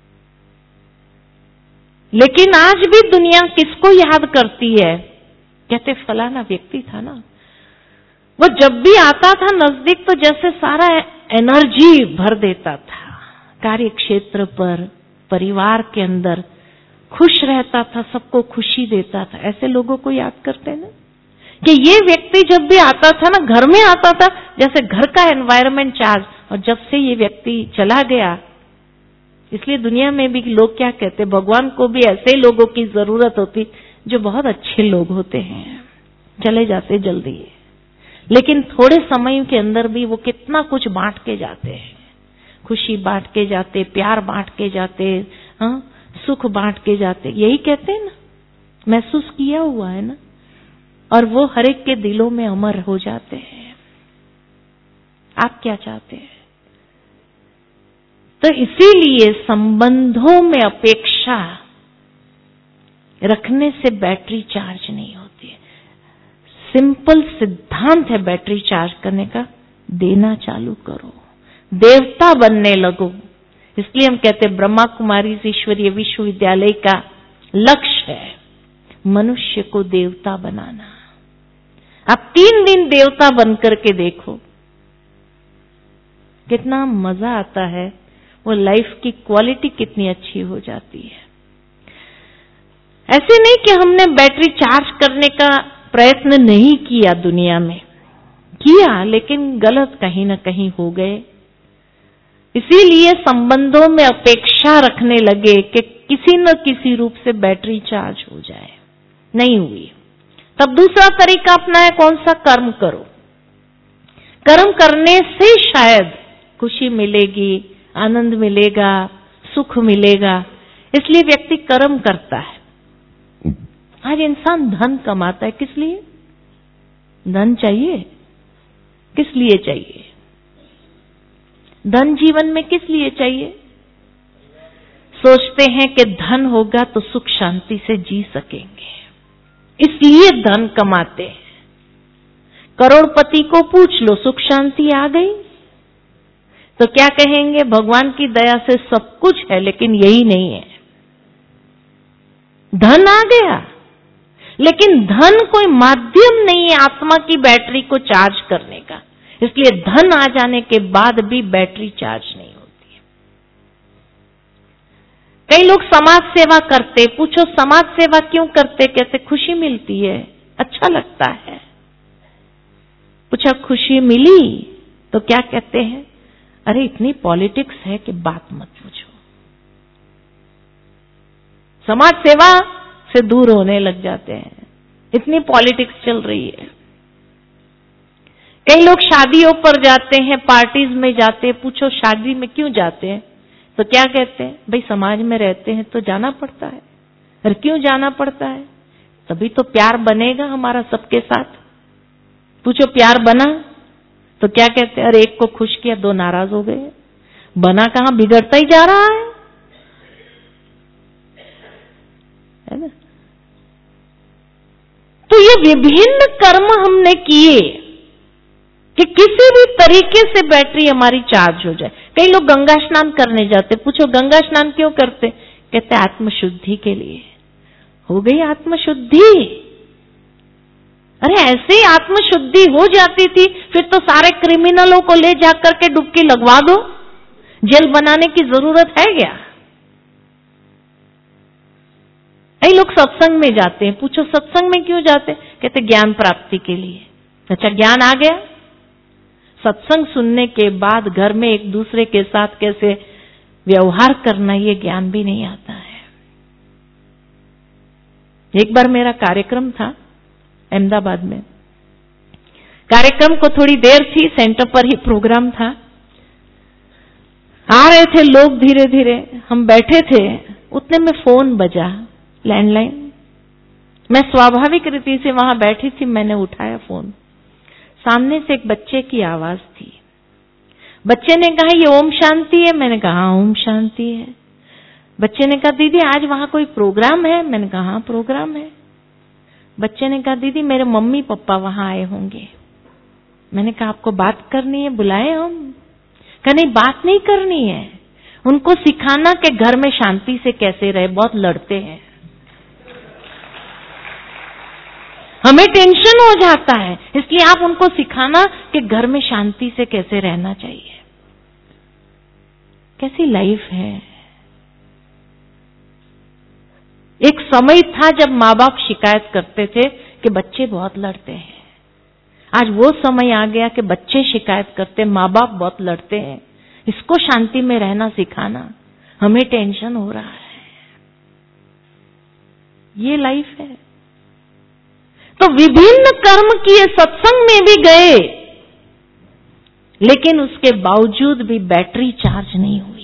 लेकिन आज भी दुनिया किसको याद करती है? कहते फलाना व्यक्ति था ना, वो जब भी आता था नजदीक तो जैसे सारा एनर्जी भर देता था, कार्य क्षेत्र पर, परिवार के अंदर खुश रहता था, सबको खुशी देता था। ऐसे लोगों को याद करते ना कि ये व्यक्ति जब भी आता था ना, घर में आता था जैसे घर का एनवायरनमेंट चार्ज, और जब से ये व्यक्ति चला गया, इसलिए दुनिया में भी लोग क्या कहते, भगवान को भी ऐसे लोगों की जरूरत होती जो बहुत अच्छे लोग होते हैं, चले जाते जल्दी, लेकिन थोड़े समय के अंदर भी वो कितना कुछ बांट के जाते हैं, खुशी बांट के जाते, प्यार बांट के जाते, हाँ, सुख बांट के जाते। यही कहते हैं ना, महसूस किया हुआ है ना, और वो हर एक के दिलों में अमर हो जाते हैं। आप क्या चाहते हैं? तो इसीलिए संबंधों में अपेक्षा रखने से बैटरी चार्ज नहीं होती है। सिंपल सिद्धांत है बैटरी चार्ज करने का, देना चालू करो, देवता बनने लगो। इसलिए हम कहते हैं ब्रह्मा कुमारी ईश्वरीय विश्वविद्यालय का लक्ष्य है मनुष्य को देवता बनाना। आप 3 दिन देवता बनकर के देखो, कितना मजा आता है, वो लाइफ की क्वालिटी कितनी अच्छी हो जाती है। ऐसे नहीं कि हमने बैटरी चार्ज करने का प्रयत्न नहीं किया, दुनिया में किया, लेकिन गलत कहीं ना कहीं हो गए। इसीलिए संबंधों में अपेक्षा रखने लगे कि किसी न किसी रूप से बैटरी चार्ज हो जाए, नहीं हुई। तब दूसरा तरीका अपनाया, कौन सा? कर्म करो। कर्म करने से शायद खुशी मिलेगी, आनंद मिलेगा, सुख मिलेगा, इसलिए व्यक्ति कर्म करता है। आज इंसान धन कमाता है, किस लिए? धन चाहिए, किस लिए चाहिए? धन जीवन में किस लिए चाहिए? सोचते हैं कि धन होगा तो सुख शांति से जी सकेंगे, इसलिए धन कमाते हैं। करोड़पति को पूछ लो, सुख शांति आ गई तो क्या कहेंगे? भगवान की दया से सब कुछ है, लेकिन यही नहीं है। धन आ गया, लेकिन धन कोई माध्यम नहीं है आत्मा की बैटरी को चार्ज करने का, इसलिए धन आ जाने के बाद भी बैटरी चार्ज नहीं होती है। कई लोग समाज सेवा करते, पूछो समाज सेवा क्यों करते? कहते खुशी मिलती है, अच्छा लगता है। पूछा खुशी मिली तो क्या कहते हैं? अरे इतनी पॉलिटिक्स है कि बात मत पूछो। समाज सेवा से दूर होने लग जाते हैं, इतनी पॉलिटिक्स चल रही है। कई लोग शादियों पर जाते हैं, पार्टीज में जाते हैं, पूछो शादी में क्यों जाते हैं? तो क्या कहते हैं? भाई समाज में रहते हैं तो जाना पड़ता है। अरे क्यों जाना पड़ता है? तभी तो प्यार बनेगा हमारा सबके साथ। पूछो प्यार बना? तो क्या कहते हैं? अरे एक को खुश किया, 2 नाराज हो गए। बना कहां, बिगड़ता ही जा रहा है ना? तो ये विभिन्न कर्म हमने किए कि किसी भी तरीके से बैटरी हमारी चार्ज हो जाए। कई लोग गंगा स्नान करने जाते, पूछो गंगा स्नान क्यों करते? कहते आत्मशुद्धि के लिए। हो गई आत्मशुद्धि? अरे ऐसे ही आत्मशुद्धि हो जाती थी फिर तो सारे क्रिमिनलों को ले जाकर के डुबकी लगवा दो, जेल बनाने की जरूरत है क्या? कई लोग सत्संग में जाते हैं, पूछो सत्संग में क्यों जाते? कहते ज्ञान प्राप्ति के लिए। अच्छा ज्ञान आ गया, सत्संग सुनने के बाद घर में एक दूसरे के साथ कैसे व्यवहार करना, ये ज्ञान भी नहीं आता है। एक बार मेरा कार्यक्रम था अहमदाबाद में, कार्यक्रम को थोड़ी देर थी, सेंटर पर ही प्रोग्राम था। आ रहे थे लोग धीरे धीरे, हम बैठे थे उतने में फोन बजा, लैंडलाइन। मैं स्वाभाविक रीति से वहां बैठी थी, मैंने उठाया फोन। सामने से एक बच्चे की आवाज थी। बच्चे ने कहा ये ओम शांति है? मैंने कहा हाँ ओम शांति है। बच्चे ने कहा दीदी आज वहां कोई प्रोग्राम है? मैंने कहा हाँ प्रोग्राम है। बच्चे ने कहा दीदी मेरे मम्मी पापा वहां आए होंगे। मैंने कहा आपको बात करनी है, बुलाए हम? कहा नहीं बात नहीं करनी है, उनको सिखाना कि घर में शांति से कैसे रहे, बहुत लड़ते हैं, हमें टेंशन हो जाता है, इसलिए आप उनको सिखाना कि घर में शांति से कैसे रहना चाहिए। कैसी लाइफ है। एक समय था जब माँ बाप शिकायत करते थे कि बच्चे बहुत लड़ते हैं। आज वो समय आ गया कि बच्चे शिकायत करते, माँ बाप बहुत लड़ते हैं, इसको शांति में रहना सिखाना, हमें टेंशन हो रहा है। ये लाइफ है। तो विभिन्न कर्म किए, सत्संग में भी गए, लेकिन उसके बावजूद भी बैटरी चार्ज नहीं हुई।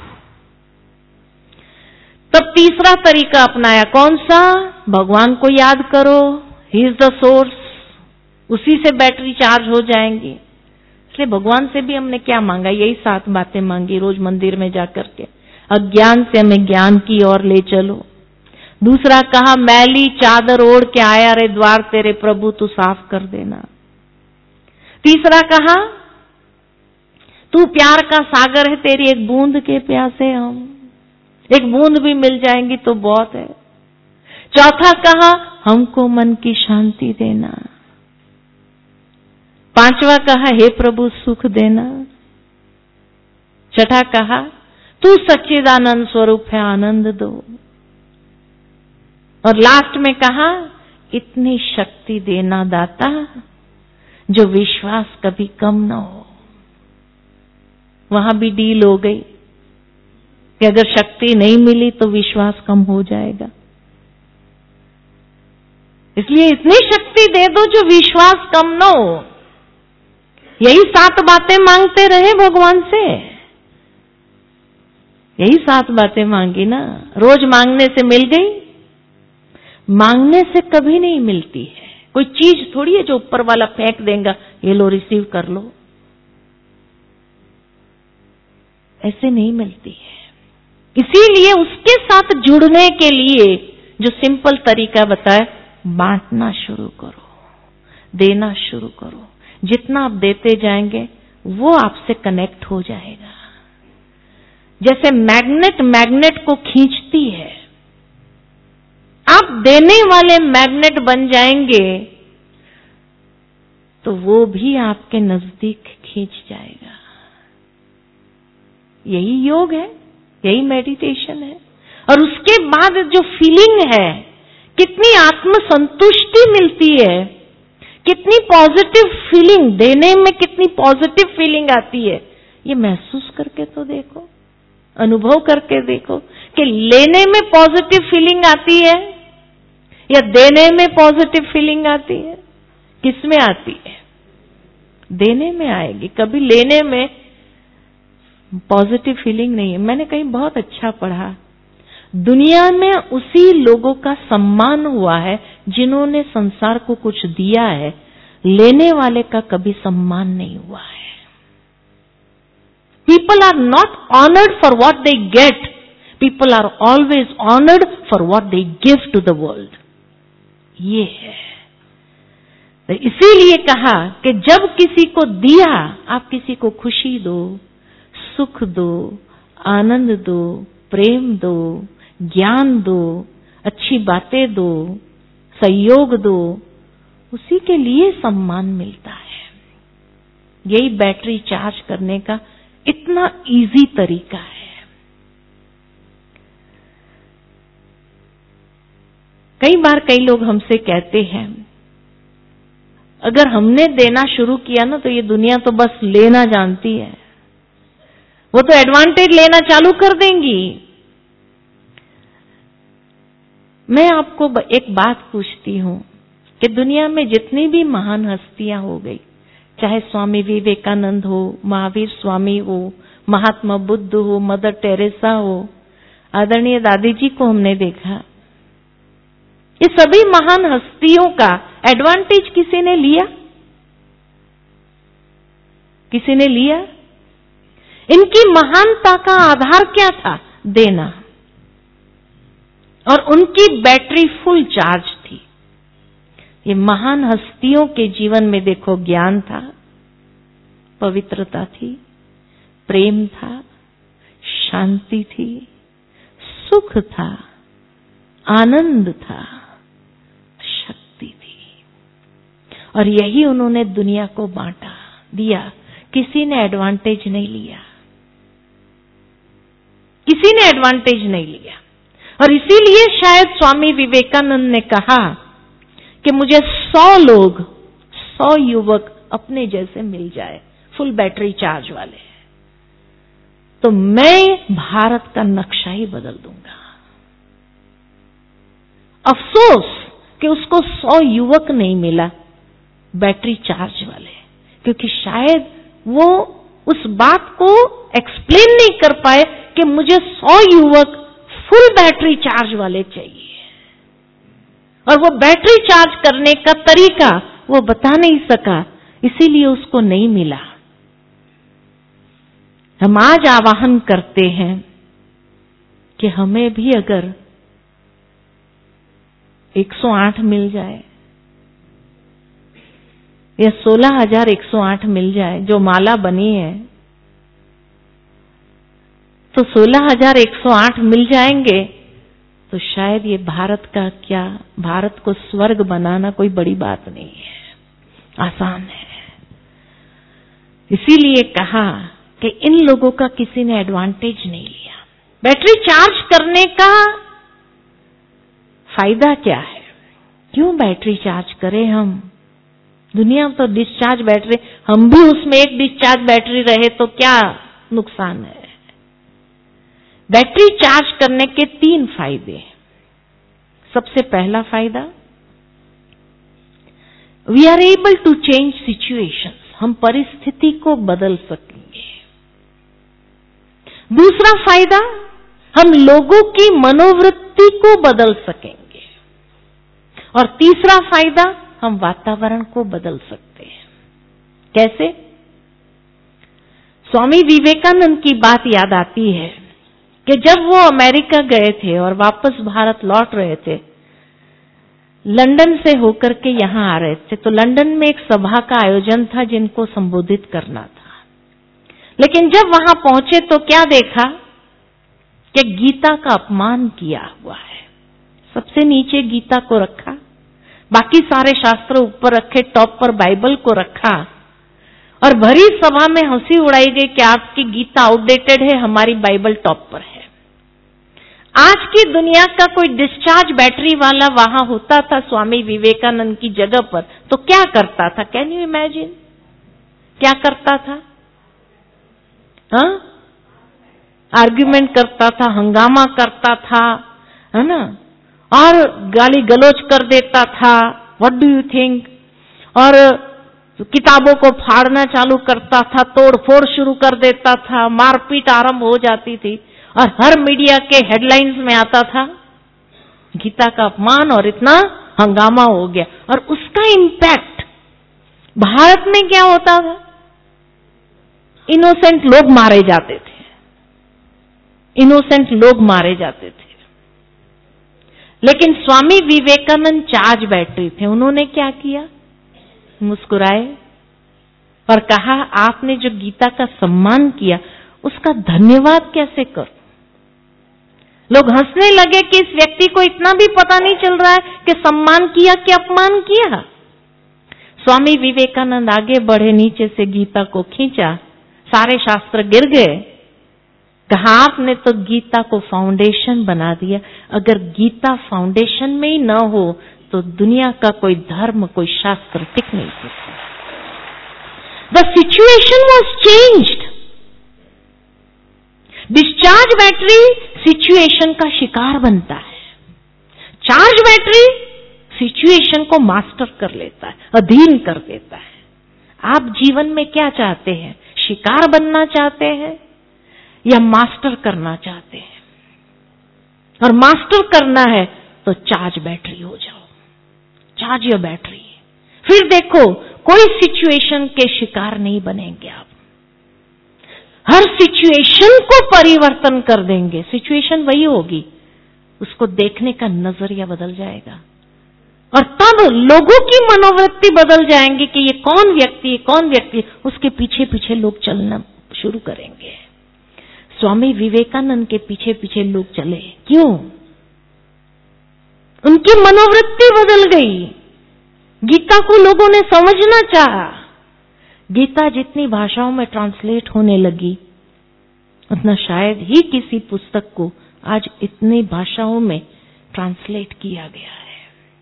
तब तीसरा तरीका अपनाया, कौन सा? भगवान को याद करो, ही इज द सोर्स, उसी से बैटरी चार्ज हो जाएंगी। इसलिए भगवान से भी हमने क्या मांगा? यही 7 बातें मांगी रोज मंदिर में जाकर के। अज्ञान से हमें ज्ञान की ओर ले चलो। दूसरा कहा मैली चादर ओढ़ के आया रे द्वार तेरे प्रभु तू साफ कर देना। तीसरा कहा तू प्यार का सागर है, तेरी एक बूंद के प्यासे हम, एक बूंद भी मिल जाएंगी तो बहुत है। चौथा कहा हमको मन की शांति देना। पांचवा कहा हे प्रभु सुख देना। छठा कहा तू सच्चिदानंद स्वरूप है, आनंद दो। और लास्ट में कहा इतनी शक्ति देना दाता जो विश्वास कभी कम न हो। वहां भी डील हो गई कि अगर शक्ति नहीं मिली तो विश्वास कम हो जाएगा, इसलिए इतनी शक्ति दे दो जो विश्वास कम न हो। यही 7 बातें मांगते रहे भगवान से, यही 7 बातें मांगी ना। रोज मांगने से मिल गई? मांगने से कभी नहीं मिलती है। कोई चीज थोड़ी है जो ऊपर वाला फेंक देगा, ये लो रिसीव कर लो, ऐसे नहीं मिलती है। इसीलिए उसके साथ जुड़ने के लिए जो सिंपल तरीका बताए, बांटना शुरू करो, देना शुरू करो। जितना आप देते जाएंगे वो आपसे कनेक्ट हो जाएगा। जैसे मैग्नेट को खींचती है, आप देने वाले मैग्नेट बन जाएंगे तो वो भी आपके नजदीक खींच जाएगा। यही योग है, यही मेडिटेशन है। और उसके बाद जो फीलिंग है, कितनी आत्म संतुष्टि मिलती है, कितनी पॉजिटिव फीलिंग, देने में कितनी पॉजिटिव फीलिंग आती है, ये महसूस करके तो देखो, अनुभव करके देखो कि लेने में पॉजिटिव फीलिंग आती है या देने में पॉजिटिव फीलिंग आती है। किसमें आती है? देने में आएगी, कभी लेने में पॉजिटिव फीलिंग नहीं है। मैंने कहीं बहुत अच्छा पढ़ा, दुनिया में उसी लोगों का सम्मान हुआ है जिन्होंने संसार को कुछ दिया है, लेने वाले का कभी सम्मान नहीं हुआ है। People are not honored for what they get. People are always honored for what they give to the world. ये है। तो इसीलिए कहा कि जब किसी को दिया, आप किसी को खुशी दो, सुख दो, आनंद दो, प्रेम दो, ज्ञान दो, अच्छी बातें दो, सहयोग दो, उसी के लिए सम्मान मिलता है। यही बैटरी चार्ज करने का इतना इजी तरीका है। कई बार कई लोग हमसे कहते हैं अगर हमने देना शुरू किया ना तो ये दुनिया तो बस लेना जानती है, वो तो एडवांटेज लेना चालू कर देंगी। मैं आपको एक बात पूछती हूं कि दुनिया में जितनी भी महान हस्तियां हो गई, चाहे स्वामी विवेकानंद हो, महावीर स्वामी हो, महात्मा बुद्ध हो, मदर टेरेसा हो, आदरणीय दादी जी को हमने देखा। ये सभी महान हस्तियों का एडवांटेज किसी ने लिया? किसी ने लिया? इनकी महानता का आधार क्या था? देना। और उनकी बैटरी फुल चार्ज थी। ये महान हस्तियों के जीवन में देखो, ज्ञान था, पवित्रता थी, प्रेम था, शांति थी, सुख था, आनंद था, शक्ति थी। और यही उन्होंने दुनिया को बांटा, दिया। किसी ने एडवांटेज नहीं लिया, किसी ने एडवांटेज नहीं लिया। और इसीलिए शायद स्वामी विवेकानंद ने कहा कि मुझे 100 लोग, 100 युवक अपने जैसे मिल जाए, फुल बैटरी चार्ज वाले, तो मैं भारत का नक्शा ही बदल दूंगा। अफसोस कि उसको 100 युवक नहीं मिला बैटरी चार्ज वाले, क्योंकि शायद वो उस बात को एक्सप्लेन नहीं कर पाए कि मुझे 100 युवक फुल बैटरी चार्ज वाले चाहिए, और वो बैटरी चार्ज करने का तरीका वो बता नहीं सका, इसीलिए उसको नहीं मिला। हम आज आवाहन करते हैं कि हमें भी अगर 108 मिल जाए या 16,108 मिल जाए, जो माला बनी है, तो 16,108 मिल जाएंगे तो शायद ये भारत का क्या, भारत को स्वर्ग बनाना कोई बड़ी बात नहीं है, आसान है। इसीलिए कहा कि इन लोगों का किसी ने एडवांटेज नहीं लिया। बैटरी चार्ज करने का फायदा क्या है? क्यों बैटरी चार्ज करें हम? दुनिया में तो डिस्चार्ज बैटरी, हम भी उसमें एक डिस्चार्ज बैटरी रहे तो क्या नुकसान है? बैटरी चार्ज करने के 3 फायदे। सबसे पहला फायदा, we are able to change situations, हम परिस्थिति को बदल सकेंगे। दूसरा फायदा, हम लोगों की मनोवृत्ति को बदल सकेंगे। और तीसरा फायदा, हम वातावरण को बदल सकते हैं। कैसे? स्वामी विवेकानंद की बात याद आती है कि जब वो अमेरिका गए थे और वापस भारत लौट रहे थे, लंदन से होकर के यहां आ रहे थे, तो लंदन में एक सभा का आयोजन था जिनको संबोधित करना था। लेकिन जब वहां पहुंचे तो क्या देखा कि गीता का अपमान किया हुआ है। सबसे नीचे गीता को रखा, बाकी सारे शास्त्र ऊपर रखे, टॉप पर बाइबल को रखा, और भरी सभा में हंसी उड़ाई गई कि आपकी गीता आउटडेटेड है, हमारी बाइबल टॉप पर है। आज की दुनिया का कोई डिस्चार्ज बैटरी वाला वहां होता था स्वामी विवेकानंद की जगह पर, तो क्या करता था? Can you imagine? क्या करता था? आर्ग्यूमेंट करता था, हंगामा करता था, है ना, और गाली गलौज कर देता था, व्हाट डू यू थिंक, और किताबों को फाड़ना चालू करता था, तोड़ फोड़ शुरू कर देता था, मारपीट आरंभ हो जाती थी, और हर मीडिया के हेडलाइंस में आता था गीता का अपमान, और इतना हंगामा हो गया। और उसका इम्पैक्ट भारत में क्या होता था? इनोसेंट लोग मारे जाते थे, इनोसेंट लोग मारे जाते थे। लेकिन स्वामी विवेकानंद चार्ज बैटरी थे। उन्होंने क्या किया? मुस्कुराए और कहा, आपने जो गीता का सम्मान किया उसका धन्यवाद कैसे करूं? लोग हंसने लगे कि इस व्यक्ति को इतना भी पता नहीं चल रहा है कि सम्मान किया कि अपमान किया। स्वामी विवेकानंद आगे बढ़े, नीचे से गीता को खींचा, सारे शास्त्र गिर गए। कहा, आपने तो गीता को फाउंडेशन बना दिया। अगर गीता फाउंडेशन में ही न हो तो दुनिया का कोई धर्म, कोई शास्त्र टिक नहीं सकता। The situation was changed. Discharge battery situation का शिकार बनता है, चार्ज बैटरी सिचुएशन को मास्टर कर लेता है, अधीन कर देता है। आप जीवन में क्या चाहते हैं? शिकार बनना चाहते हैं या मास्टर करना चाहते हैं? और मास्टर करना है तो चार्ज बैटरी हो जाओ, चार्ज योर बैटरी। फिर देखो कोई सिचुएशन के शिकार नहीं बनेंगे आप, हर सिचुएशन को परिवर्तन कर देंगे। सिचुएशन वही होगी, उसको देखने का नजरिया बदल जाएगा और तब लोगों की मनोवृत्ति बदल जाएंगे कि ये कौन व्यक्ति, कौन व्यक्ति, उसके पीछे पीछे लोग चलना शुरू करेंगे। स्वामी विवेकानंद के पीछे पीछे लोग चले, क्यों? उनकी मनोवृत्ति बदल गई। गीता को लोगों ने समझना चाहा। गीता जितनी भाषाओं में ट्रांसलेट होने लगी, उतना शायद ही किसी पुस्तक को आज इतनी भाषाओं में ट्रांसलेट किया गया है।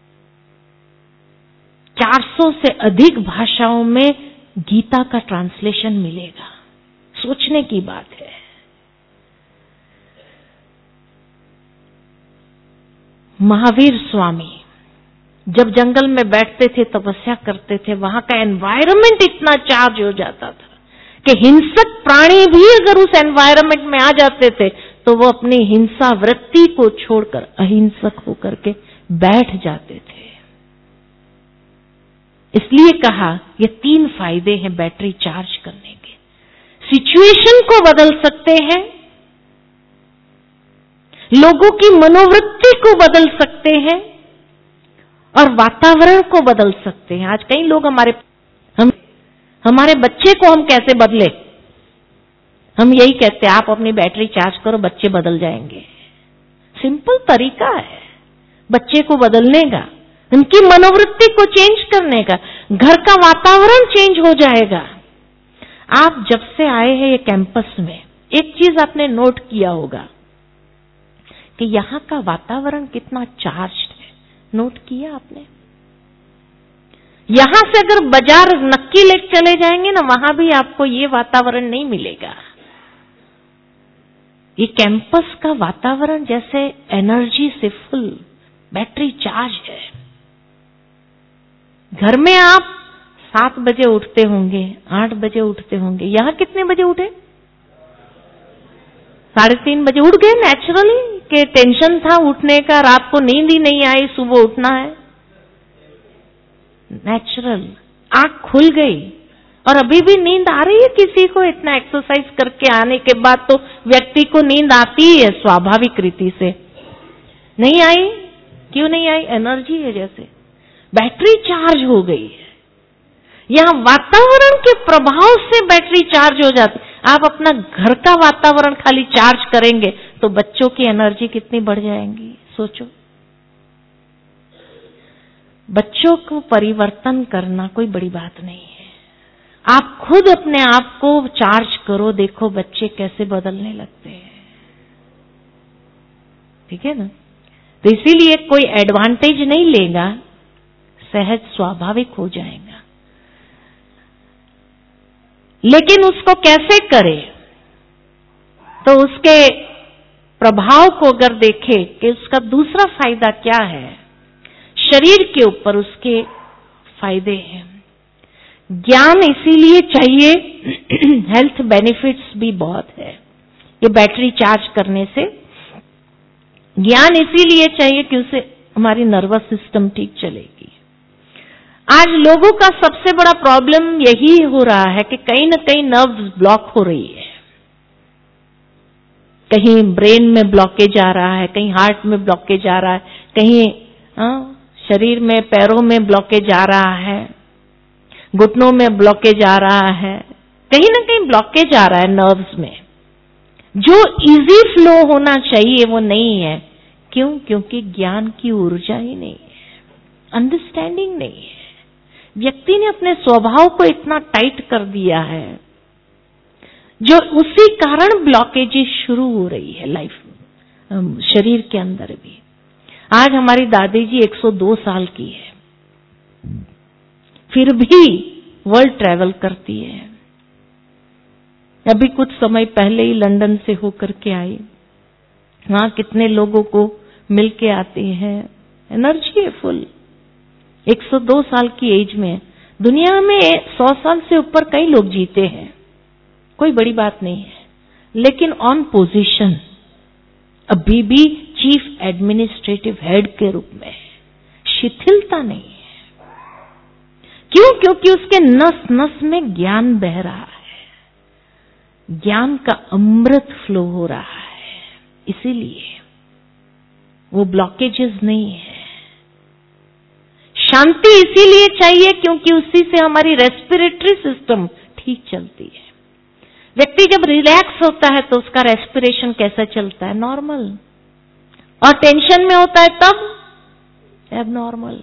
400 से अधिक भाषाओं में गीता का ट्रांसलेशन मिलेगा, सोचने की बात है। महावीर स्वामी जब जंगल में बैठते थे, तपस्या करते थे, वहां का एनवायरनमेंट इतना चार्ज हो जाता था कि हिंसक प्राणी भी अगर उस एनवायरनमेंट में आ जाते थे तो वो अपनी हिंसा वृत्ति को छोड़कर अहिंसक होकर के बैठ जाते थे। इसलिए कहा ये 3 फायदे हैं बैटरी चार्ज करने के। सिचुएशन को बदल सकते हैं, लोगों की मनोवृत्ति को बदल सकते हैं और वातावरण को बदल सकते हैं। आज कई लोग हमारे बच्चे को हम कैसे बदले, हम यही कहते हैं आप अपनी बैटरी चार्ज करो, बच्चे बदल जाएंगे। सिंपल तरीका है बच्चे को बदलने का, उनकी मनोवृत्ति को चेंज करने का। घर का वातावरण चेंज हो जाएगा। आप जब से आए हैं ये कैंपस में, एक चीज आपने नोट किया होगा कि यहाँ का वातावरण कितना चार्ज्ड है। नोट किया आपने? यहां से अगर बाजार नक्की लेके चले जाएंगे ना, वहां भी आपको ये वातावरण नहीं मिलेगा। ये कैंपस का वातावरण जैसे एनर्जी से फुल, बैटरी चार्ज है। घर में आप 7 बजे उठते होंगे, 8 बजे उठते होंगे, यहां कितने बजे उठे? 3:30 बजे उठ गए नेचुरली, कि टेंशन था उठने का, रात को नींद ही नहीं आई, सुबह उठना है, नेचुरल आंख खुल गई। और अभी भी नींद आ रही है किसी को? इतना एक्सरसाइज करके आने के बाद तो व्यक्ति को नींद आती ही है स्वाभाविक रीति से। नहीं आई? क्यों नहीं आई? एनर्जी है, जैसे बैटरी चार्ज हो गई है। यहां वातावरण के प्रभाव से बैटरी चार्ज हो जाती। आप अपना घर का वातावरण खाली चार्ज करेंगे तो बच्चों की एनर्जी कितनी बढ़ जाएंगी, सोचो। बच्चों को परिवर्तन करना कोई बड़ी बात नहीं है। आप खुद अपने आप को चार्ज करो, देखो बच्चे कैसे बदलने लगते हैं। ठीक है ना? तो इसीलिए कोई एडवांटेज नहीं लेगा, सहज स्वाभाविक हो जाएगा। लेकिन उसको कैसे करें? तो उसके प्रभाव को अगर देखें कि उसका दूसरा फायदा क्या है, शरीर के ऊपर उसके फायदे हैं। ज्ञान इसीलिए चाहिए, हेल्थ बेनिफिट्स भी बहुत है ये बैटरी चार्ज करने से। ज्ञान इसीलिए चाहिए कि उससे हमारी नर्वस सिस्टम ठीक चलेगी। आज लोगों का सबसे बड़ा प्रॉब्लम यही हो रहा है कि कहीं ना कहीं नर्व्स ब्लॉक हो रही है। कहीं ब्रेन में ब्लॉकेज आ रहा है, कहीं हार्ट में ब्लॉकेज आ रहा है, कहीं शरीर में, पैरों में ब्लॉकेज आ रहा है, घुटनों में ब्लॉकेज आ रहा है, कहीं ना कहीं ब्लॉकेज आ रहा है नर्व्स में। जो इजी फ्लो होना चाहिए वो नहीं है। क्यों? क्योंकि ज्ञान की ऊर्जा ही नहीं है, अंडरस्टैंडिंग नहीं है। व्यक्ति ने अपने स्वभाव को इतना टाइट कर दिया है, जो उसी कारण ब्लॉकेजेस शुरू हो रही है लाइफ में, शरीर के अंदर भी। आज हमारी दादी जी 102 साल की है, फिर भी वर्ल्ड ट्रैवल करती है। अभी कुछ समय पहले ही लंदन से होकर के आई। वहां कितने लोगों को मिल के आती है, एनर्जी है फुल। 102 साल की एज में। दुनिया में 100 साल से ऊपर कई लोग जीते हैं, कोई बड़ी बात नहीं है। लेकिन ऑन पोजीशन अभी भी चीफ एडमिनिस्ट्रेटिव हेड के रूप में है, शिथिलता नहीं है। क्यों? क्योंकि उसके नस नस में ज्ञान बह रहा है, ज्ञान का अमृत फ्लो हो रहा है, इसीलिए वो ब्लॉकेजेस नहीं है। शांति इसीलिए चाहिए क्योंकि उसी से हमारी रेस्पिरेटरी सिस्टम ठीक चलती है। व्यक्ति जब रिलैक्स होता है तो उसका रेस्पिरेशन कैसा चलता है? नॉर्मल। और टेंशन में होता है तब एबनॉर्मल।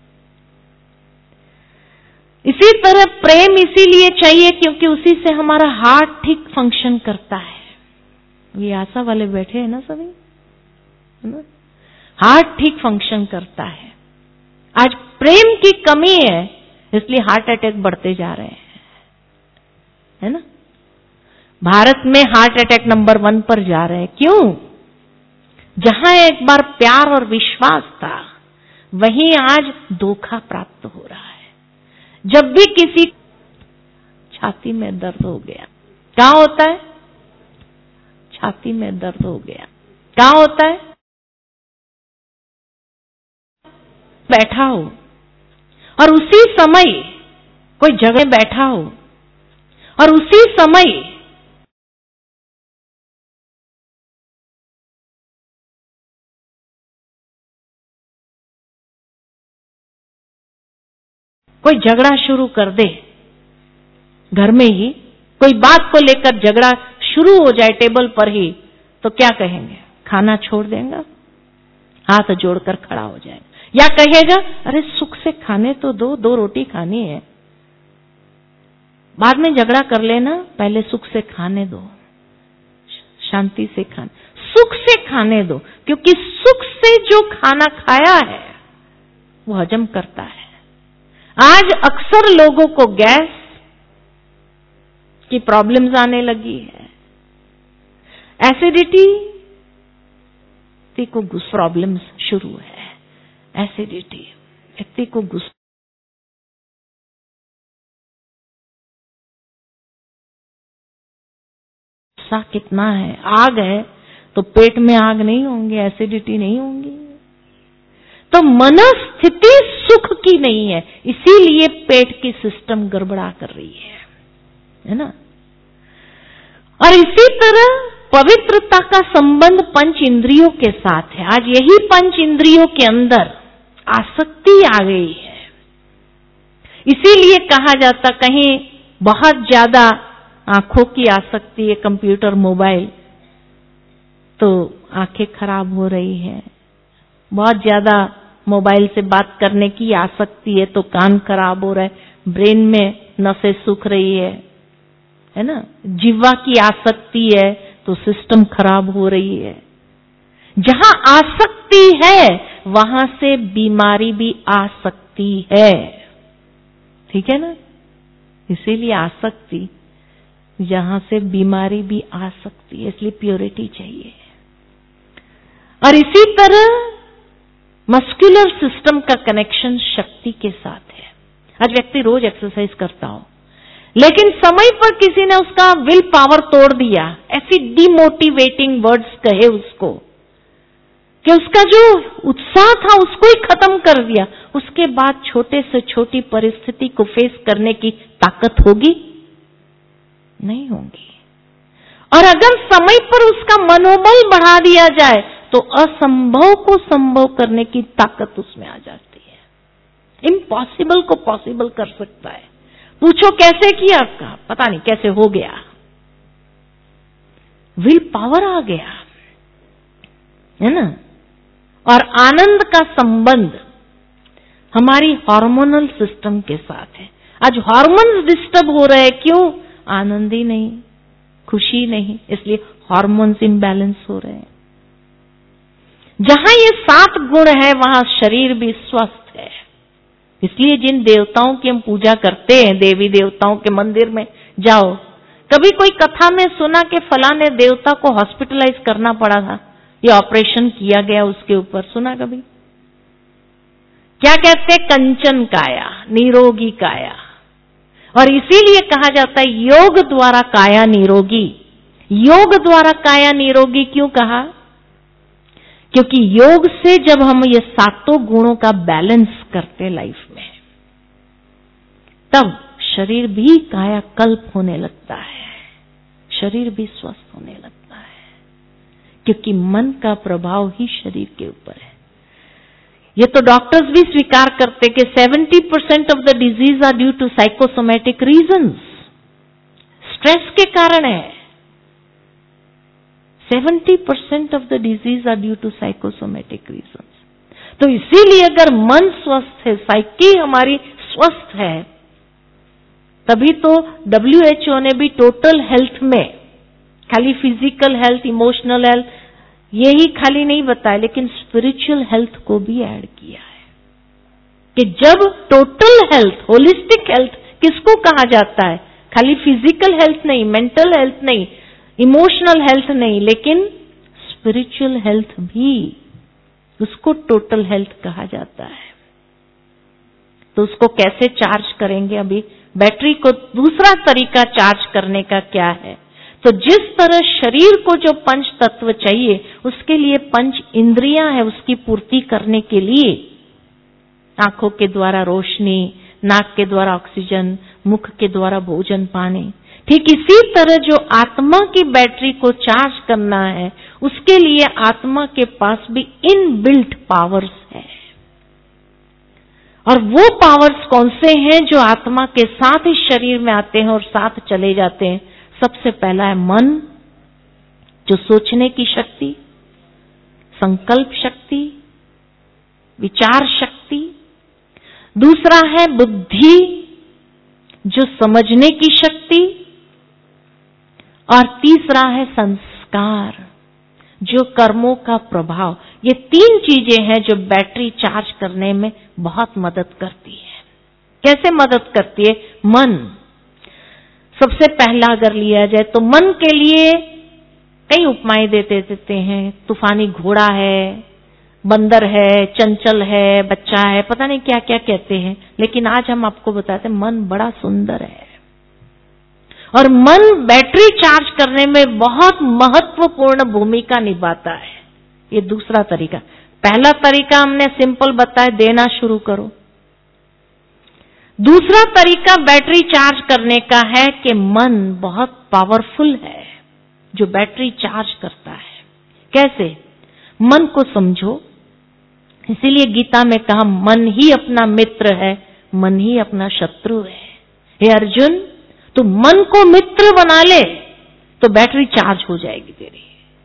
इसी तरह प्रेम इसीलिए चाहिए क्योंकि उसी से हमारा हार्ट ठीक फंक्शन करता है। ये आशा वाले बैठे हैं ना सभी, है ना? हार्ट ठीक फंक्शन करता है। आज प्रेम की कमी है, इसलिए हार्ट अटैक बढ़ते जा रहे हैं, है ना? भारत में हार्ट अटैक नंबर 1 पर जा रहे हैं। क्यों? जहां एक बार प्यार और विश्वास था, वहीं आज धोखा प्राप्त हो रहा है। जब भी किसी छाती में दर्द हो गया, क्या होता है? छाती में दर्द हो गया, क्या होता है? बैठा हो और उसी समय कोई जगह बैठा हो और उसी समय कोई झगड़ा शुरू कर दे, घर में ही कोई बात को लेकर झगड़ा शुरू हो जाए टेबल पर ही, तो क्या कहेंगे? खाना छोड़ देगा, हाथ जोड़कर खड़ा हो जाएगा, या कहेगा अरे सुख से खाने तो दो, 2 रोटी खानी है, बाद में झगड़ा कर लेना, पहले सुख से खाने दो, शांति से खाने, सुख से खाने दो, क्योंकि सुख से जो खाना खाया है वो हजम करता है। आज अक्सर लोगों को गैस की प्रॉब्लम्स आने लगी है, एसिडिटी को प्रॉब्लम्स शुरू है, एसिडिटी व्यक्ति को गुस्सा कितना है, आग है तो पेट में आग नहीं होंगे, एसिडिटी नहीं होंगी। तो मनस्थिति सुख की नहीं है, इसीलिए पेट की सिस्टम गड़बड़ा कर रही है ना? और इसी तरह पवित्रता का संबंध पंच इंद्रियों के साथ है। आज यही पंच इंद्रियों के अंदर आसक्ति आ गई है, इसीलिए कहा जाता कहीं बहुत ज्यादा आंखों की आसक्ति है, कंप्यूटर मोबाइल, तो आंखें खराब हो रही है। बहुत ज्यादा मोबाइल से बात करने की आसक्ति है तो कान खराब हो रहा है, ब्रेन में नसें सूख रही है ना? जिह्वा की आसक्ति है तो सिस्टम खराब हो रही है। जहां आसक्ति है वहां से बीमारी भी आ सकती है, ठीक है ना? इसीलिए आसक्ति, जहां से बीमारी भी आ सकती है, इसलिए प्योरिटी चाहिए। और इसी तरह मस्कुलर सिस्टम का कनेक्शन शक्ति के साथ है। आज व्यक्ति रोज एक्सरसाइज करता हो, लेकिन समय पर किसी ने उसका विल पावर तोड़ दिया, ऐसी डिमोटिवेटिंग वर्ड्स कहे उसको कि उसका जो उत्साह था उसको ही खत्म कर दिया, उसके बाद छोटे से छोटी परिस्थिति को फेस करने की ताकत होगी? नहीं होगी। और अगर समय पर उसका मनोबल बढ़ा दिया जाए तो असंभव को संभव करने की ताकत उसमें आ जाती है। इम्पॉसिबल को पॉसिबल कर सकता है। पूछो कैसे किया? का पता नहीं कैसे हो गया, विल पावर आ गया, है ना? और आनंद का संबंध हमारी हार्मोनल सिस्टम के साथ है। आज हार्मोन्स डिस्टर्ब हो रहे हैं, क्यों? आनंद ही नहीं, खुशी नहीं, इसलिए हार्मोन्स इम्बैलेंस हो रहे हैं। जहां ये 7 गुण है वहां शरीर भी स्वस्थ है। इसलिए जिन देवताओं की हम पूजा करते हैं, देवी देवताओं के मंदिर में जाओ, कभी कोई कथा में सुना कि फलाने देवता को हॉस्पिटलाइज करना पड़ा था, ये ऑपरेशन किया गया उसके ऊपर, सुना कभी? क्या कहते हैं? कंचन काया, निरोगी काया। और इसीलिए कहा जाता है योग द्वारा काया निरोगी। योग द्वारा काया निरोगी क्यों कहा? क्योंकि योग से जब हम ये सातों गुणों का बैलेंस करते लाइफ में, तब शरीर भी कायाकल्प होने लगता है, शरीर भी स्वस्थ होने लगता है, क्योंकि मन का प्रभाव ही शरीर के ऊपर है। ये तो डॉक्टर्स भी स्वीकार करते कि 70% of the disease are due to psychosomatic reasons, stress के कारण है। 70% of the disease are due to psychosomatic reasons. तो इसीलिए अगर मन स्वस्थ है, साइकी हमारी स्वस्थ है, तभी तो WHO ने भी टोटल हेल्थ में खाली फिजिकल हेल्थ, इमोशनल हेल्थ यही खाली नहीं बताया, लेकिन स्पिरिचुअल हेल्थ को भी ऐड किया है कि जब टोटल हेल्थ, होलिस्टिक हेल्थ किसको कहा जाता है? खाली फिजिकल हेल्थ नहीं, मेंटल हेल्थ नहीं, इमोशनल हेल्थ नहीं, लेकिन स्पिरिचुअल हेल्थ भी, उसको टोटल हेल्थ कहा जाता है। तो उसको कैसे चार्ज करेंगे? अभी बैटरी को दूसरा तरीका चार्ज करने का क्या है? तो जिस तरह शरीर को जो पंच तत्व चाहिए, उसके लिए पंच इंद्रियां है उसकी पूर्ति करने के लिए। आंखों के द्वारा रोशनी, नाक के द्वारा ऑक्सीजन, मुख के द्वारा भोजन पानी। ठीक इसी तरह जो आत्मा की बैटरी को चार्ज करना है, उसके लिए आत्मा के पास भी इनबिल्ट पावर्स है। और वो पावर्स कौन से हैं जो आत्मा के साथ इस शरीर में आते हैं और साथ चले जाते हैं? सबसे पहला है मन, जो सोचने की शक्ति, संकल्प शक्ति, विचार शक्ति। दूसरा है बुद्धि, जो समझने की शक्ति। और तीसरा है संस्कार, जो कर्मों का प्रभाव। ये तीन चीजें हैं जो बैटरी चार्ज करने में बहुत मदद करती है। कैसे मदद करती है? मन सबसे पहला अगर लिया जाए तो मन के लिए कई उपमाएं देते हैं। तूफानी घोड़ा है, बंदर है, चंचल है, बच्चा है, पता नहीं क्या क्या कहते हैं, लेकिन आज हम आपको बताते हैं मन बड़ा सुंदर है। और मन बैटरी चार्ज करने में बहुत महत्वपूर्ण भूमिका निभाता है। ये दूसरा तरीका। पहला तरीका हमने सिंपल बताया, देना शुरू करो। दूसरा तरीका बैटरी चार्ज करने का है कि मन बहुत पावरफुल है जो बैटरी चार्ज करता है। कैसे? मन को समझो। इसीलिए गीता में कहा, मन ही अपना मित्र है, मन ही अपना शत्रु है। हे अर्जुन, तू मन को मित्र बना ले तो बैटरी चार्ज हो जाएगी तेरी।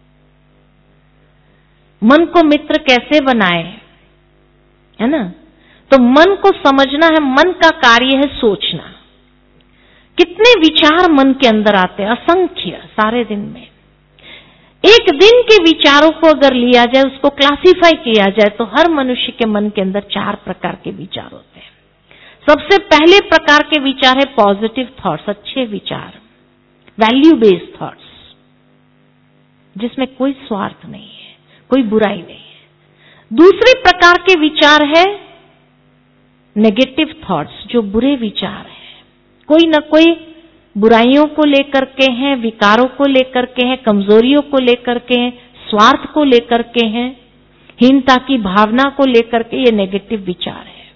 मन को मित्र कैसे बनाए, है ना? तो मन को समझना है। मन का कार्य है सोचना। कितने विचार मन के अंदर आते हैं, असंख्य, सारे दिन में। एक दिन के विचारों को अगर लिया जाए, उसको क्लासिफाई किया जाए, तो हर मनुष्य के मन के अंदर 4 प्रकार के विचार होते हैं। सबसे पहले प्रकार के विचार है पॉजिटिव थॉट्स, अच्छे विचार, वैल्यू बेस्ड थॉट्स, जिसमें कोई स्वार्थ नहीं है, कोई बुराई नहीं है। दूसरे प्रकार के विचार है नेगेटिव थॉट्स, जो बुरे विचार हैं, कोई न कोई बुराइयों को लेकर के हैं, विकारों को लेकर के हैं, कमजोरियों को लेकर के हैं, स्वार्थ को लेकर के हैं, हीनता की भावना को लेकर के, ये नेगेटिव विचार है।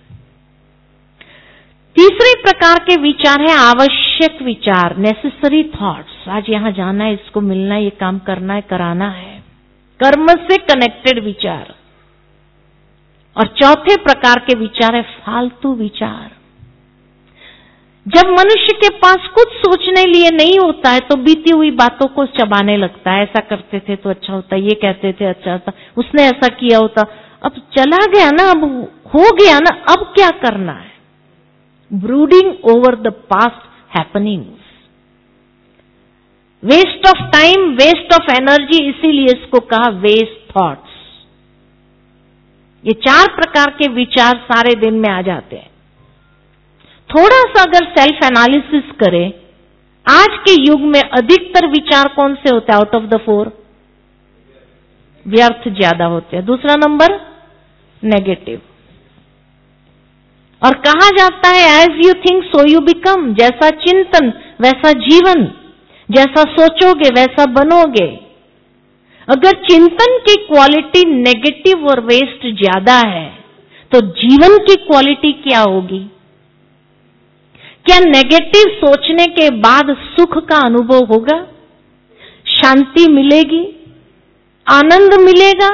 तीसरे प्रकार के विचार है आवश्यक विचार, नेसेसरी थॉट्स। आज यहां जाना है, इसको मिलना है, ये काम करना है, कराना है, कर्म से कनेक्टेड विचार। और चौथे प्रकार के विचार है फालतू विचार। जब मनुष्य के पास कुछ सोचने लिए नहीं होता है, तो बीती हुई बातों को चबाने लगता है। ऐसा करते थे तो अच्छा होता, ये कहते थे अच्छा होता, उसने ऐसा किया होता, अब चला गया ना, अब हो गया ना, अब क्या करना है? Brooding over the past happenings, waste of time, waste of energy, इसीलिए इसको कहा वेस्ट थॉट्स। ये 4 प्रकार के विचार सारे दिन में आ जाते हैं। थोड़ा सा अगर सेल्फ एनालिसिस करें, आज के युग में अधिकतर विचार कौन से होते हैं? आउट ऑफ द 4 व्यर्थ ज्यादा होते हैं। दूसरा नंबर नेगेटिव। और कहा जाता है as you think so you become, जैसा चिंतन वैसा जीवन, जैसा सोचोगे वैसा बनोगे। अगर चिंतन की क्वालिटी नेगेटिव और वेस्ट ज्यादा है तो जीवन की क्वालिटी क्या होगी? क्या नेगेटिव सोचने के बाद सुख का अनुभव होगा? शांति मिलेगी? आनंद मिलेगा?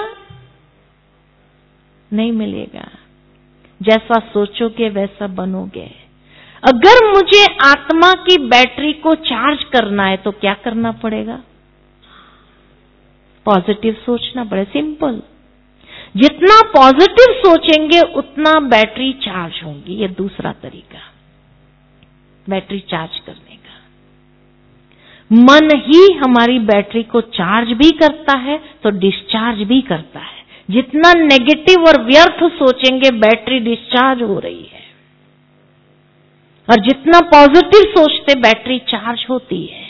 नहीं मिलेगा। जैसा सोचोगे वैसा बनोगे। अगर मुझे आत्मा की बैटरी को चार्ज करना है तो क्या करना पड़ेगा? पॉजिटिव सोचना पड़ेगा। सिंपल। जितना पॉजिटिव सोचेंगे उतना बैटरी चार्ज होगी। ये दूसरा तरीका बैटरी चार्ज करने का। मन ही हमारी बैटरी को चार्ज भी करता है तो डिस्चार्ज भी करता है। जितना नेगेटिव और व्यर्थ सोचेंगे बैटरी डिस्चार्ज हो रही है, और जितना पॉजिटिव सोचते बैटरी चार्ज होती है।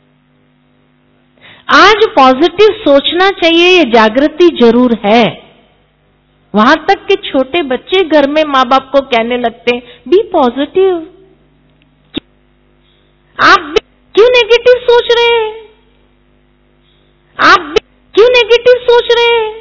आज पॉजिटिव सोचना चाहिए, ये जागृति जरूर है। वहां तक कि छोटे बच्चे घर में माँ बाप को कहने लगते हैं बी पॉजिटिव। आप क्यों नेगेटिव सोच रहे हैं? आप क्यों नेगेटिव सोच रहे हैं?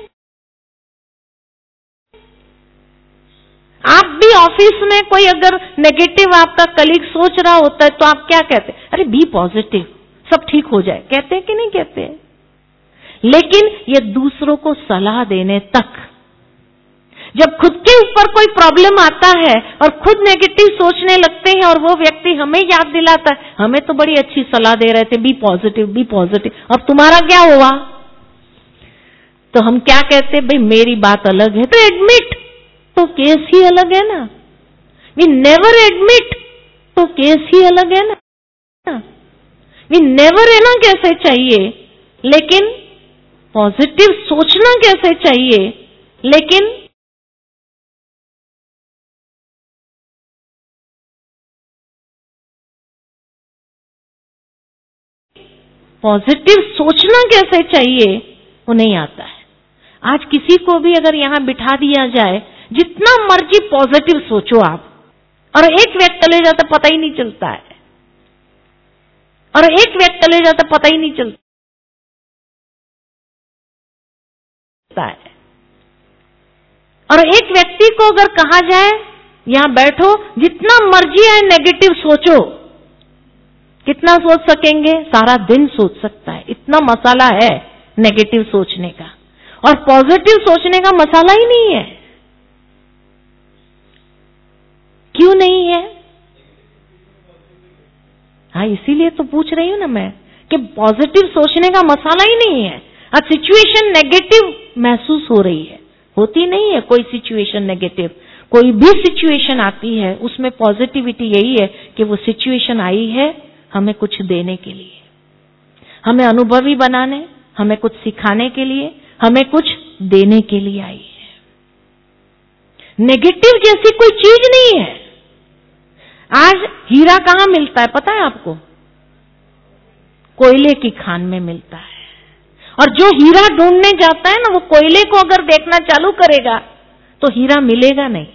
आप भी ऑफिस में कोई अगर नेगेटिव आपका कलीग सोच रहा होता है तो आप क्या कहते हैं? अरे बी पॉजिटिव, सब ठीक हो जाए। कहते हैं कि नहीं कहते हैं? लेकिन ये दूसरों को सलाह देने तक। जब खुद के ऊपर कोई प्रॉब्लम आता है और खुद नेगेटिव सोचने लगते हैं और वो व्यक्ति हमें याद दिलाता है, हमें तो बड़ी अच्छी सलाह दे रहे थे, बी पॉजिटिव बी पॉजिटिव, अब तुम्हारा क्या हुआ? तो हम क्या कहते? भाई मेरी बात अलग है तो एडमिट, तो केस ही अलग है ना। वी नेवर एडमिट, तो केस ही अलग है ना। वी नेवर है ना कैसे चाहिए, लेकिन पॉजिटिव सोचना कैसे चाहिए, लेकिन पॉजिटिव सोचना कैसे चाहिए वो नहीं आता है। आज किसी को भी अगर यहां बिठा दिया जाए, जितना मर्जी पॉजिटिव सोचो आप, और एक व्यक्ति चले जाता पता ही नहीं चलता है, और एक व्यक्ति चले जाता पता ही नहीं चलता है। और एक व्यक्ति को अगर कहा जाए यहां बैठो, जितना मर्जी है नेगेटिव सोचो, कितना सोच सकेंगे? सारा दिन सोच सकता है। इतना मसाला है नेगेटिव सोचने का, और पॉजिटिव सोचने का मसाला ही नहीं है। क्यों नहीं है? हाँ, इसीलिए तो पूछ रही हूं ना मैं कि पॉजिटिव सोचने का मसाला ही नहीं है। आज सिचुएशन नेगेटिव महसूस हो रही है, होती नहीं है कोई सिचुएशन नेगेटिव। कोई भी सिचुएशन आती है उसमें पॉजिटिविटी यही है कि वो सिचुएशन आई है हमें कुछ देने के लिए, हमें अनुभवी बनाने, हमें कुछ सिखाने के लिए, हमें कुछ देने के लिए आई है। नेगेटिव जैसी कोई चीज नहीं है। आज हीरा कहां मिलता है पता है आपको? कोयले की खान में मिलता है। और जो हीरा ढूंढने जाता है ना, वो कोयले को अगर देखना चालू करेगा तो हीरा मिलेगा नहीं।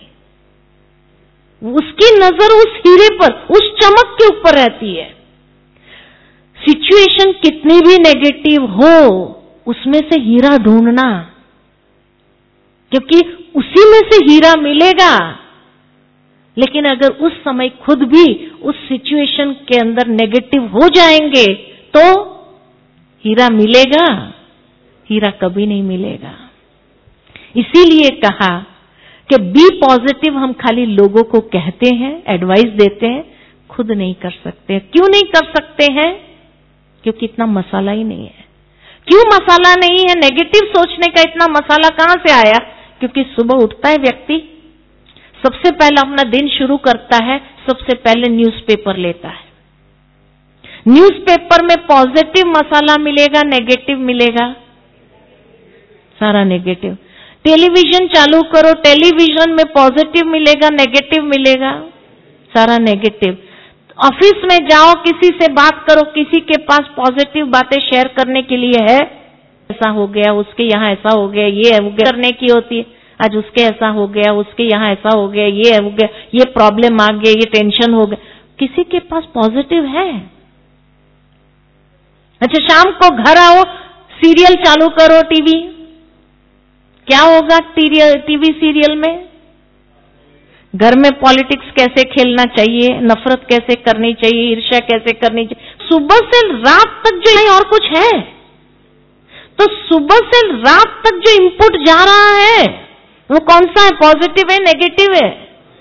उसकी नजर उस हीरे पर, उस चमक के ऊपर रहती है। सिचुएशन कितनी भी नेगेटिव हो, उसमें से हीरा ढूंढना, क्योंकि उसी में से हीरा मिलेगा। लेकिन अगर उस समय खुद भी उस सिचुएशन के अंदर नेगेटिव हो जाएंगे तो हीरा मिलेगा? हीरा कभी नहीं मिलेगा। इसीलिए कहा कि बी पॉजिटिव हम खाली लोगों को कहते हैं, एडवाइस देते हैं, खुद नहीं कर सकते। क्यों नहीं कर सकते हैं? क्योंकि इतना मसाला ही नहीं है। क्यों मसाला नहीं है? नेगेटिव सोचने का इतना मसाला कहां से आया? क्योंकि सुबह उठता है व्यक्ति, सबसे पहले अपना दिन शुरू करता है, सबसे पहले न्यूज़पेपर लेता है। न्यूज़पेपर में पॉजिटिव मसाला मिलेगा, नेगेटिव मिलेगा? सारा नेगेटिव। टेलीविजन चालू करो, टेलीविजन में पॉजिटिव मिलेगा, नेगेटिव मिलेगा? सारा नेगेटिव। ऑफिस में जाओ, किसी से बात करो, किसी के पास पॉजिटिव बातें शेयर करने के लिए है, ऐसा हो गया, उसके यहाँ ऐसा हो गया, ये हो गया, करने की होती है। आज उसके ऐसा हो गया, उसके यहाँ ऐसा हो गया, ये हो गया, ये प्रॉब्लम आ गया, ये टेंशन हो गया। किसी के पास पॉजिटिव है? अच्छा, शाम को घर आओ, सीरियल चालू करो टीवी, क्या होगा टीवी सीरियल में? घर में पॉलिटिक्स कैसे खेलना चाहिए, नफरत कैसे करनी चाहिए, ईर्ष्या कैसे करनी चाहिए। सुबह से रात तक जो है और कुछ है, तो सुबह से रात तक जो इनपुट जा रहा है वो कौन सा है, पॉजिटिव है नेगेटिव है?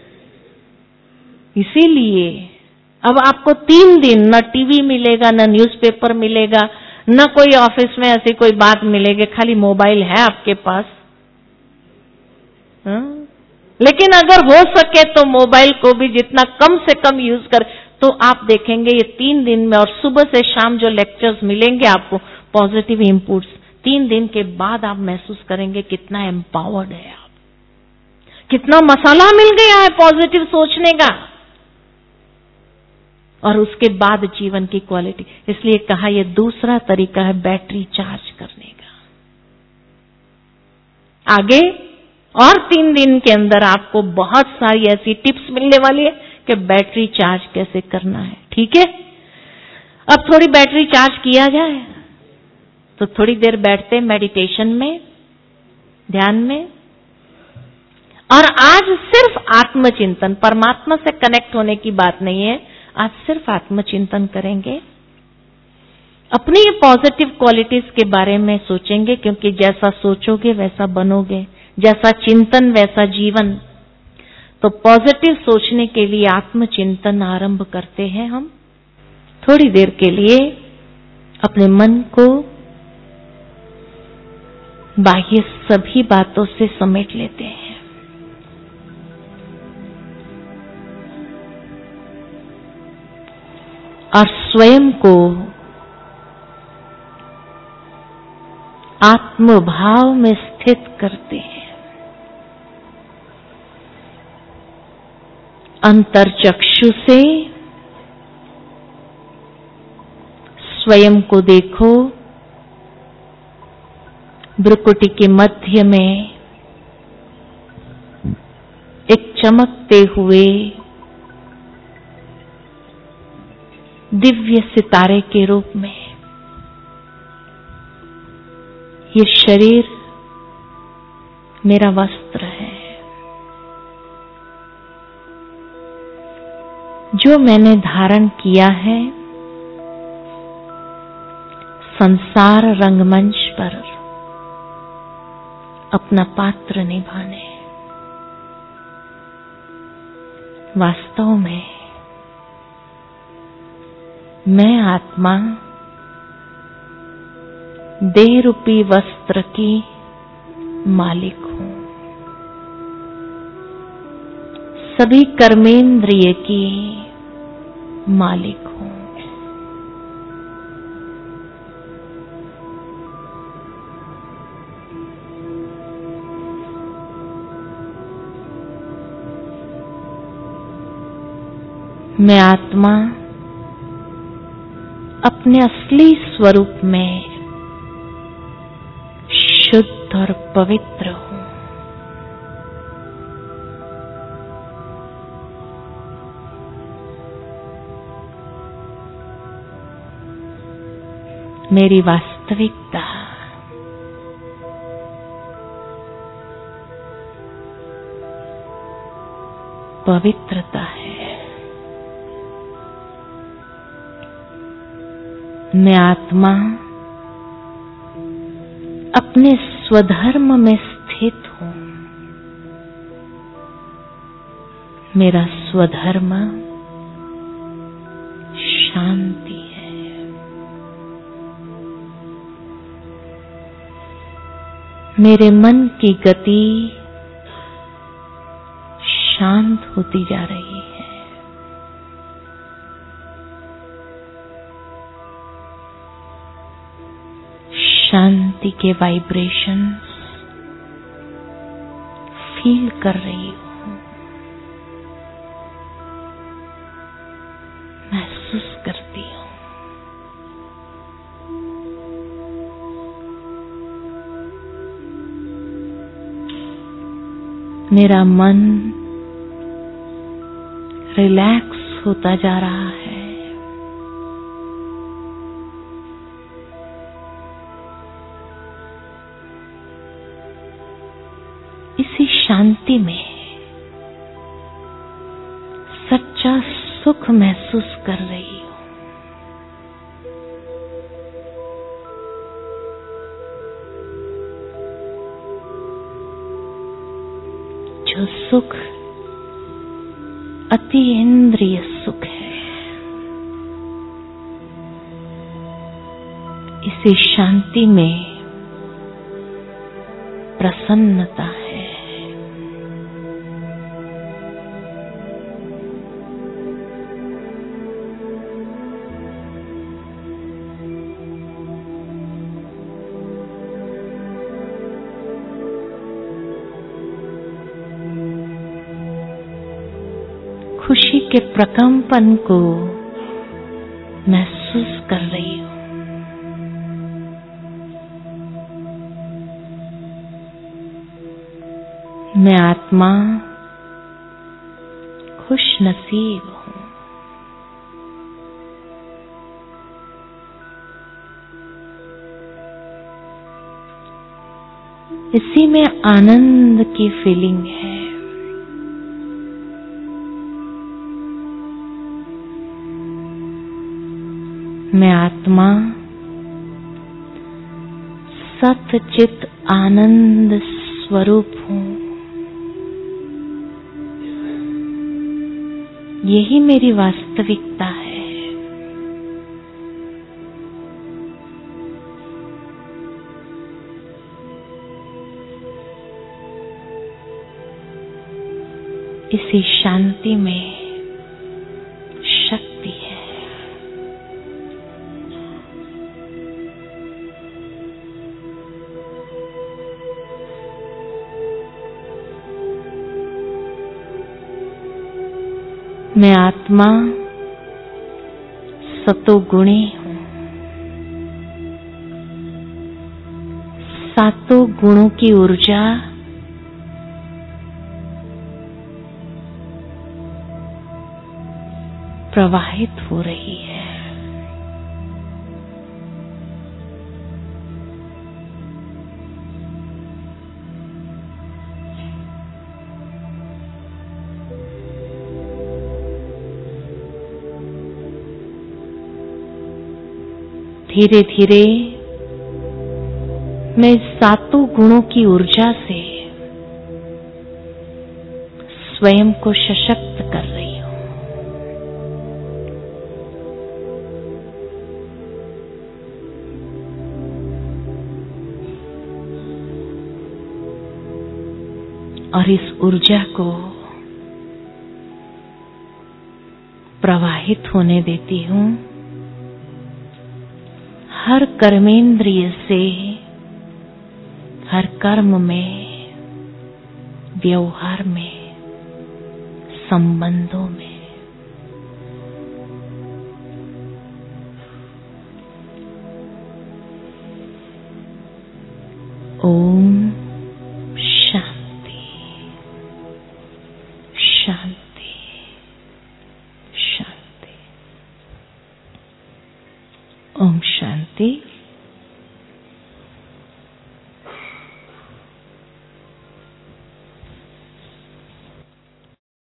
इसीलिए अब आपको 3 दिन न टीवी मिलेगा, न न्यूज़पेपर मिलेगा, न कोई ऑफिस में ऐसी कोई बात मिलेगी, खाली मोबाइल है आपके पास। लेकिन अगर हो सके तो मोबाइल को भी जितना कम से कम यूज कर, तो आप देखेंगे ये 3 दिन में, और सुबह से शाम जो लेक्चर्स मिलेंगे आपको पॉजिटिव इनपुट्स, 3 दिन के बाद आप महसूस करेंगे कितना एम्पावर्ड है आप, कितना मसाला मिल गया है पॉजिटिव सोचने का, और उसके बाद जीवन की क्वालिटी। इसलिए कहा यह दूसरा तरीका है बैटरी चार्ज करने का। आगे और 3 दिन के अंदर आपको बहुत सारी ऐसी टिप्स मिलने वाली है कि बैटरी चार्ज कैसे करना है। ठीक है, अब थोड़ी बैटरी चार्ज किया जाए तो थोड़ी देर बैठते मेडिटेशन में, ध्यान में, और आज सिर्फ आत्मचिंतन, परमात्मा से कनेक्ट होने की बात नहीं है, आज सिर्फ आत्मचिंतन करेंगे, अपनी पॉजिटिव क्वालिटीज के बारे में सोचेंगे, क्योंकि जैसा सोचोगे वैसा बनोगे, जैसा चिंतन वैसा जीवन। तो पॉजिटिव सोचने के लिए आत्मचिंतन आरंभ करते हैं हम। थोड़ी देर के लिए अपने मन को बाह्य सभी बातों से समेट लेते हैं। और स्वयं को आत्मभाव में स्थित करते हैं। अंतर्चक्षु से स्वयं को देखो, भ्रुकुटी के मध्य में एक चमकते हुए दिव्य सितारे के रूप में ये शरीर मेरा वस्त्र है, जो मैंने धारण किया है संसार रंगमंच पर अपना पात्र निभाने। वास्तव में मैं आत्मा देह रूपी वस्त्र की मालिक हूं, सभी कर्मेंद्रिय की मालिक हूं। मैं आत्मा अपने असली स्वरूप में शुद्ध और पवित्र हूं। मेरी वास्तविकता पवित्रता है। मैं आत्मा अपने स्वधर्म में स्थित हूं। मेरा स्वधर्म शांति है। मेरे मन की गति शांत होती जा रही है। शांति के वाइब्रेशंस फील कर रही हूं, महसूस करती हूं। मेरा मन रिलैक्स होता जा रहा है। शांति में सच्चा सुख महसूस कर रही हूं। जो सुख अतीन्द्रिय सुख है, इसी शांति में प्रसन्नता है। खुशी के प्रकंपन को महसूस कर रही हूं। मैं आत्मा खुश नसीब हूं। इसी में आनंद की फीलिंग है। मैं आत्मा सतचित आनंद स्वरूप हूं। यही मेरी वास्तविकता है। इसी शांति में शक्ति है। मैं आत्मा सतोगुणी हूं। सातों गुणों की ऊर्जा प्रवाहित हो रही है। धीरे धीरे मैं सातों गुणों की ऊर्जा से स्वयं को सशक्त कर रही हूं। और इस ऊर्जा को प्रवाहित होने देती हूं हर कर्मेंद्रिय से, हर कर्म में, व्यवहार में, संबंधों में। ओम शांति शांति शांति। ओम शांति।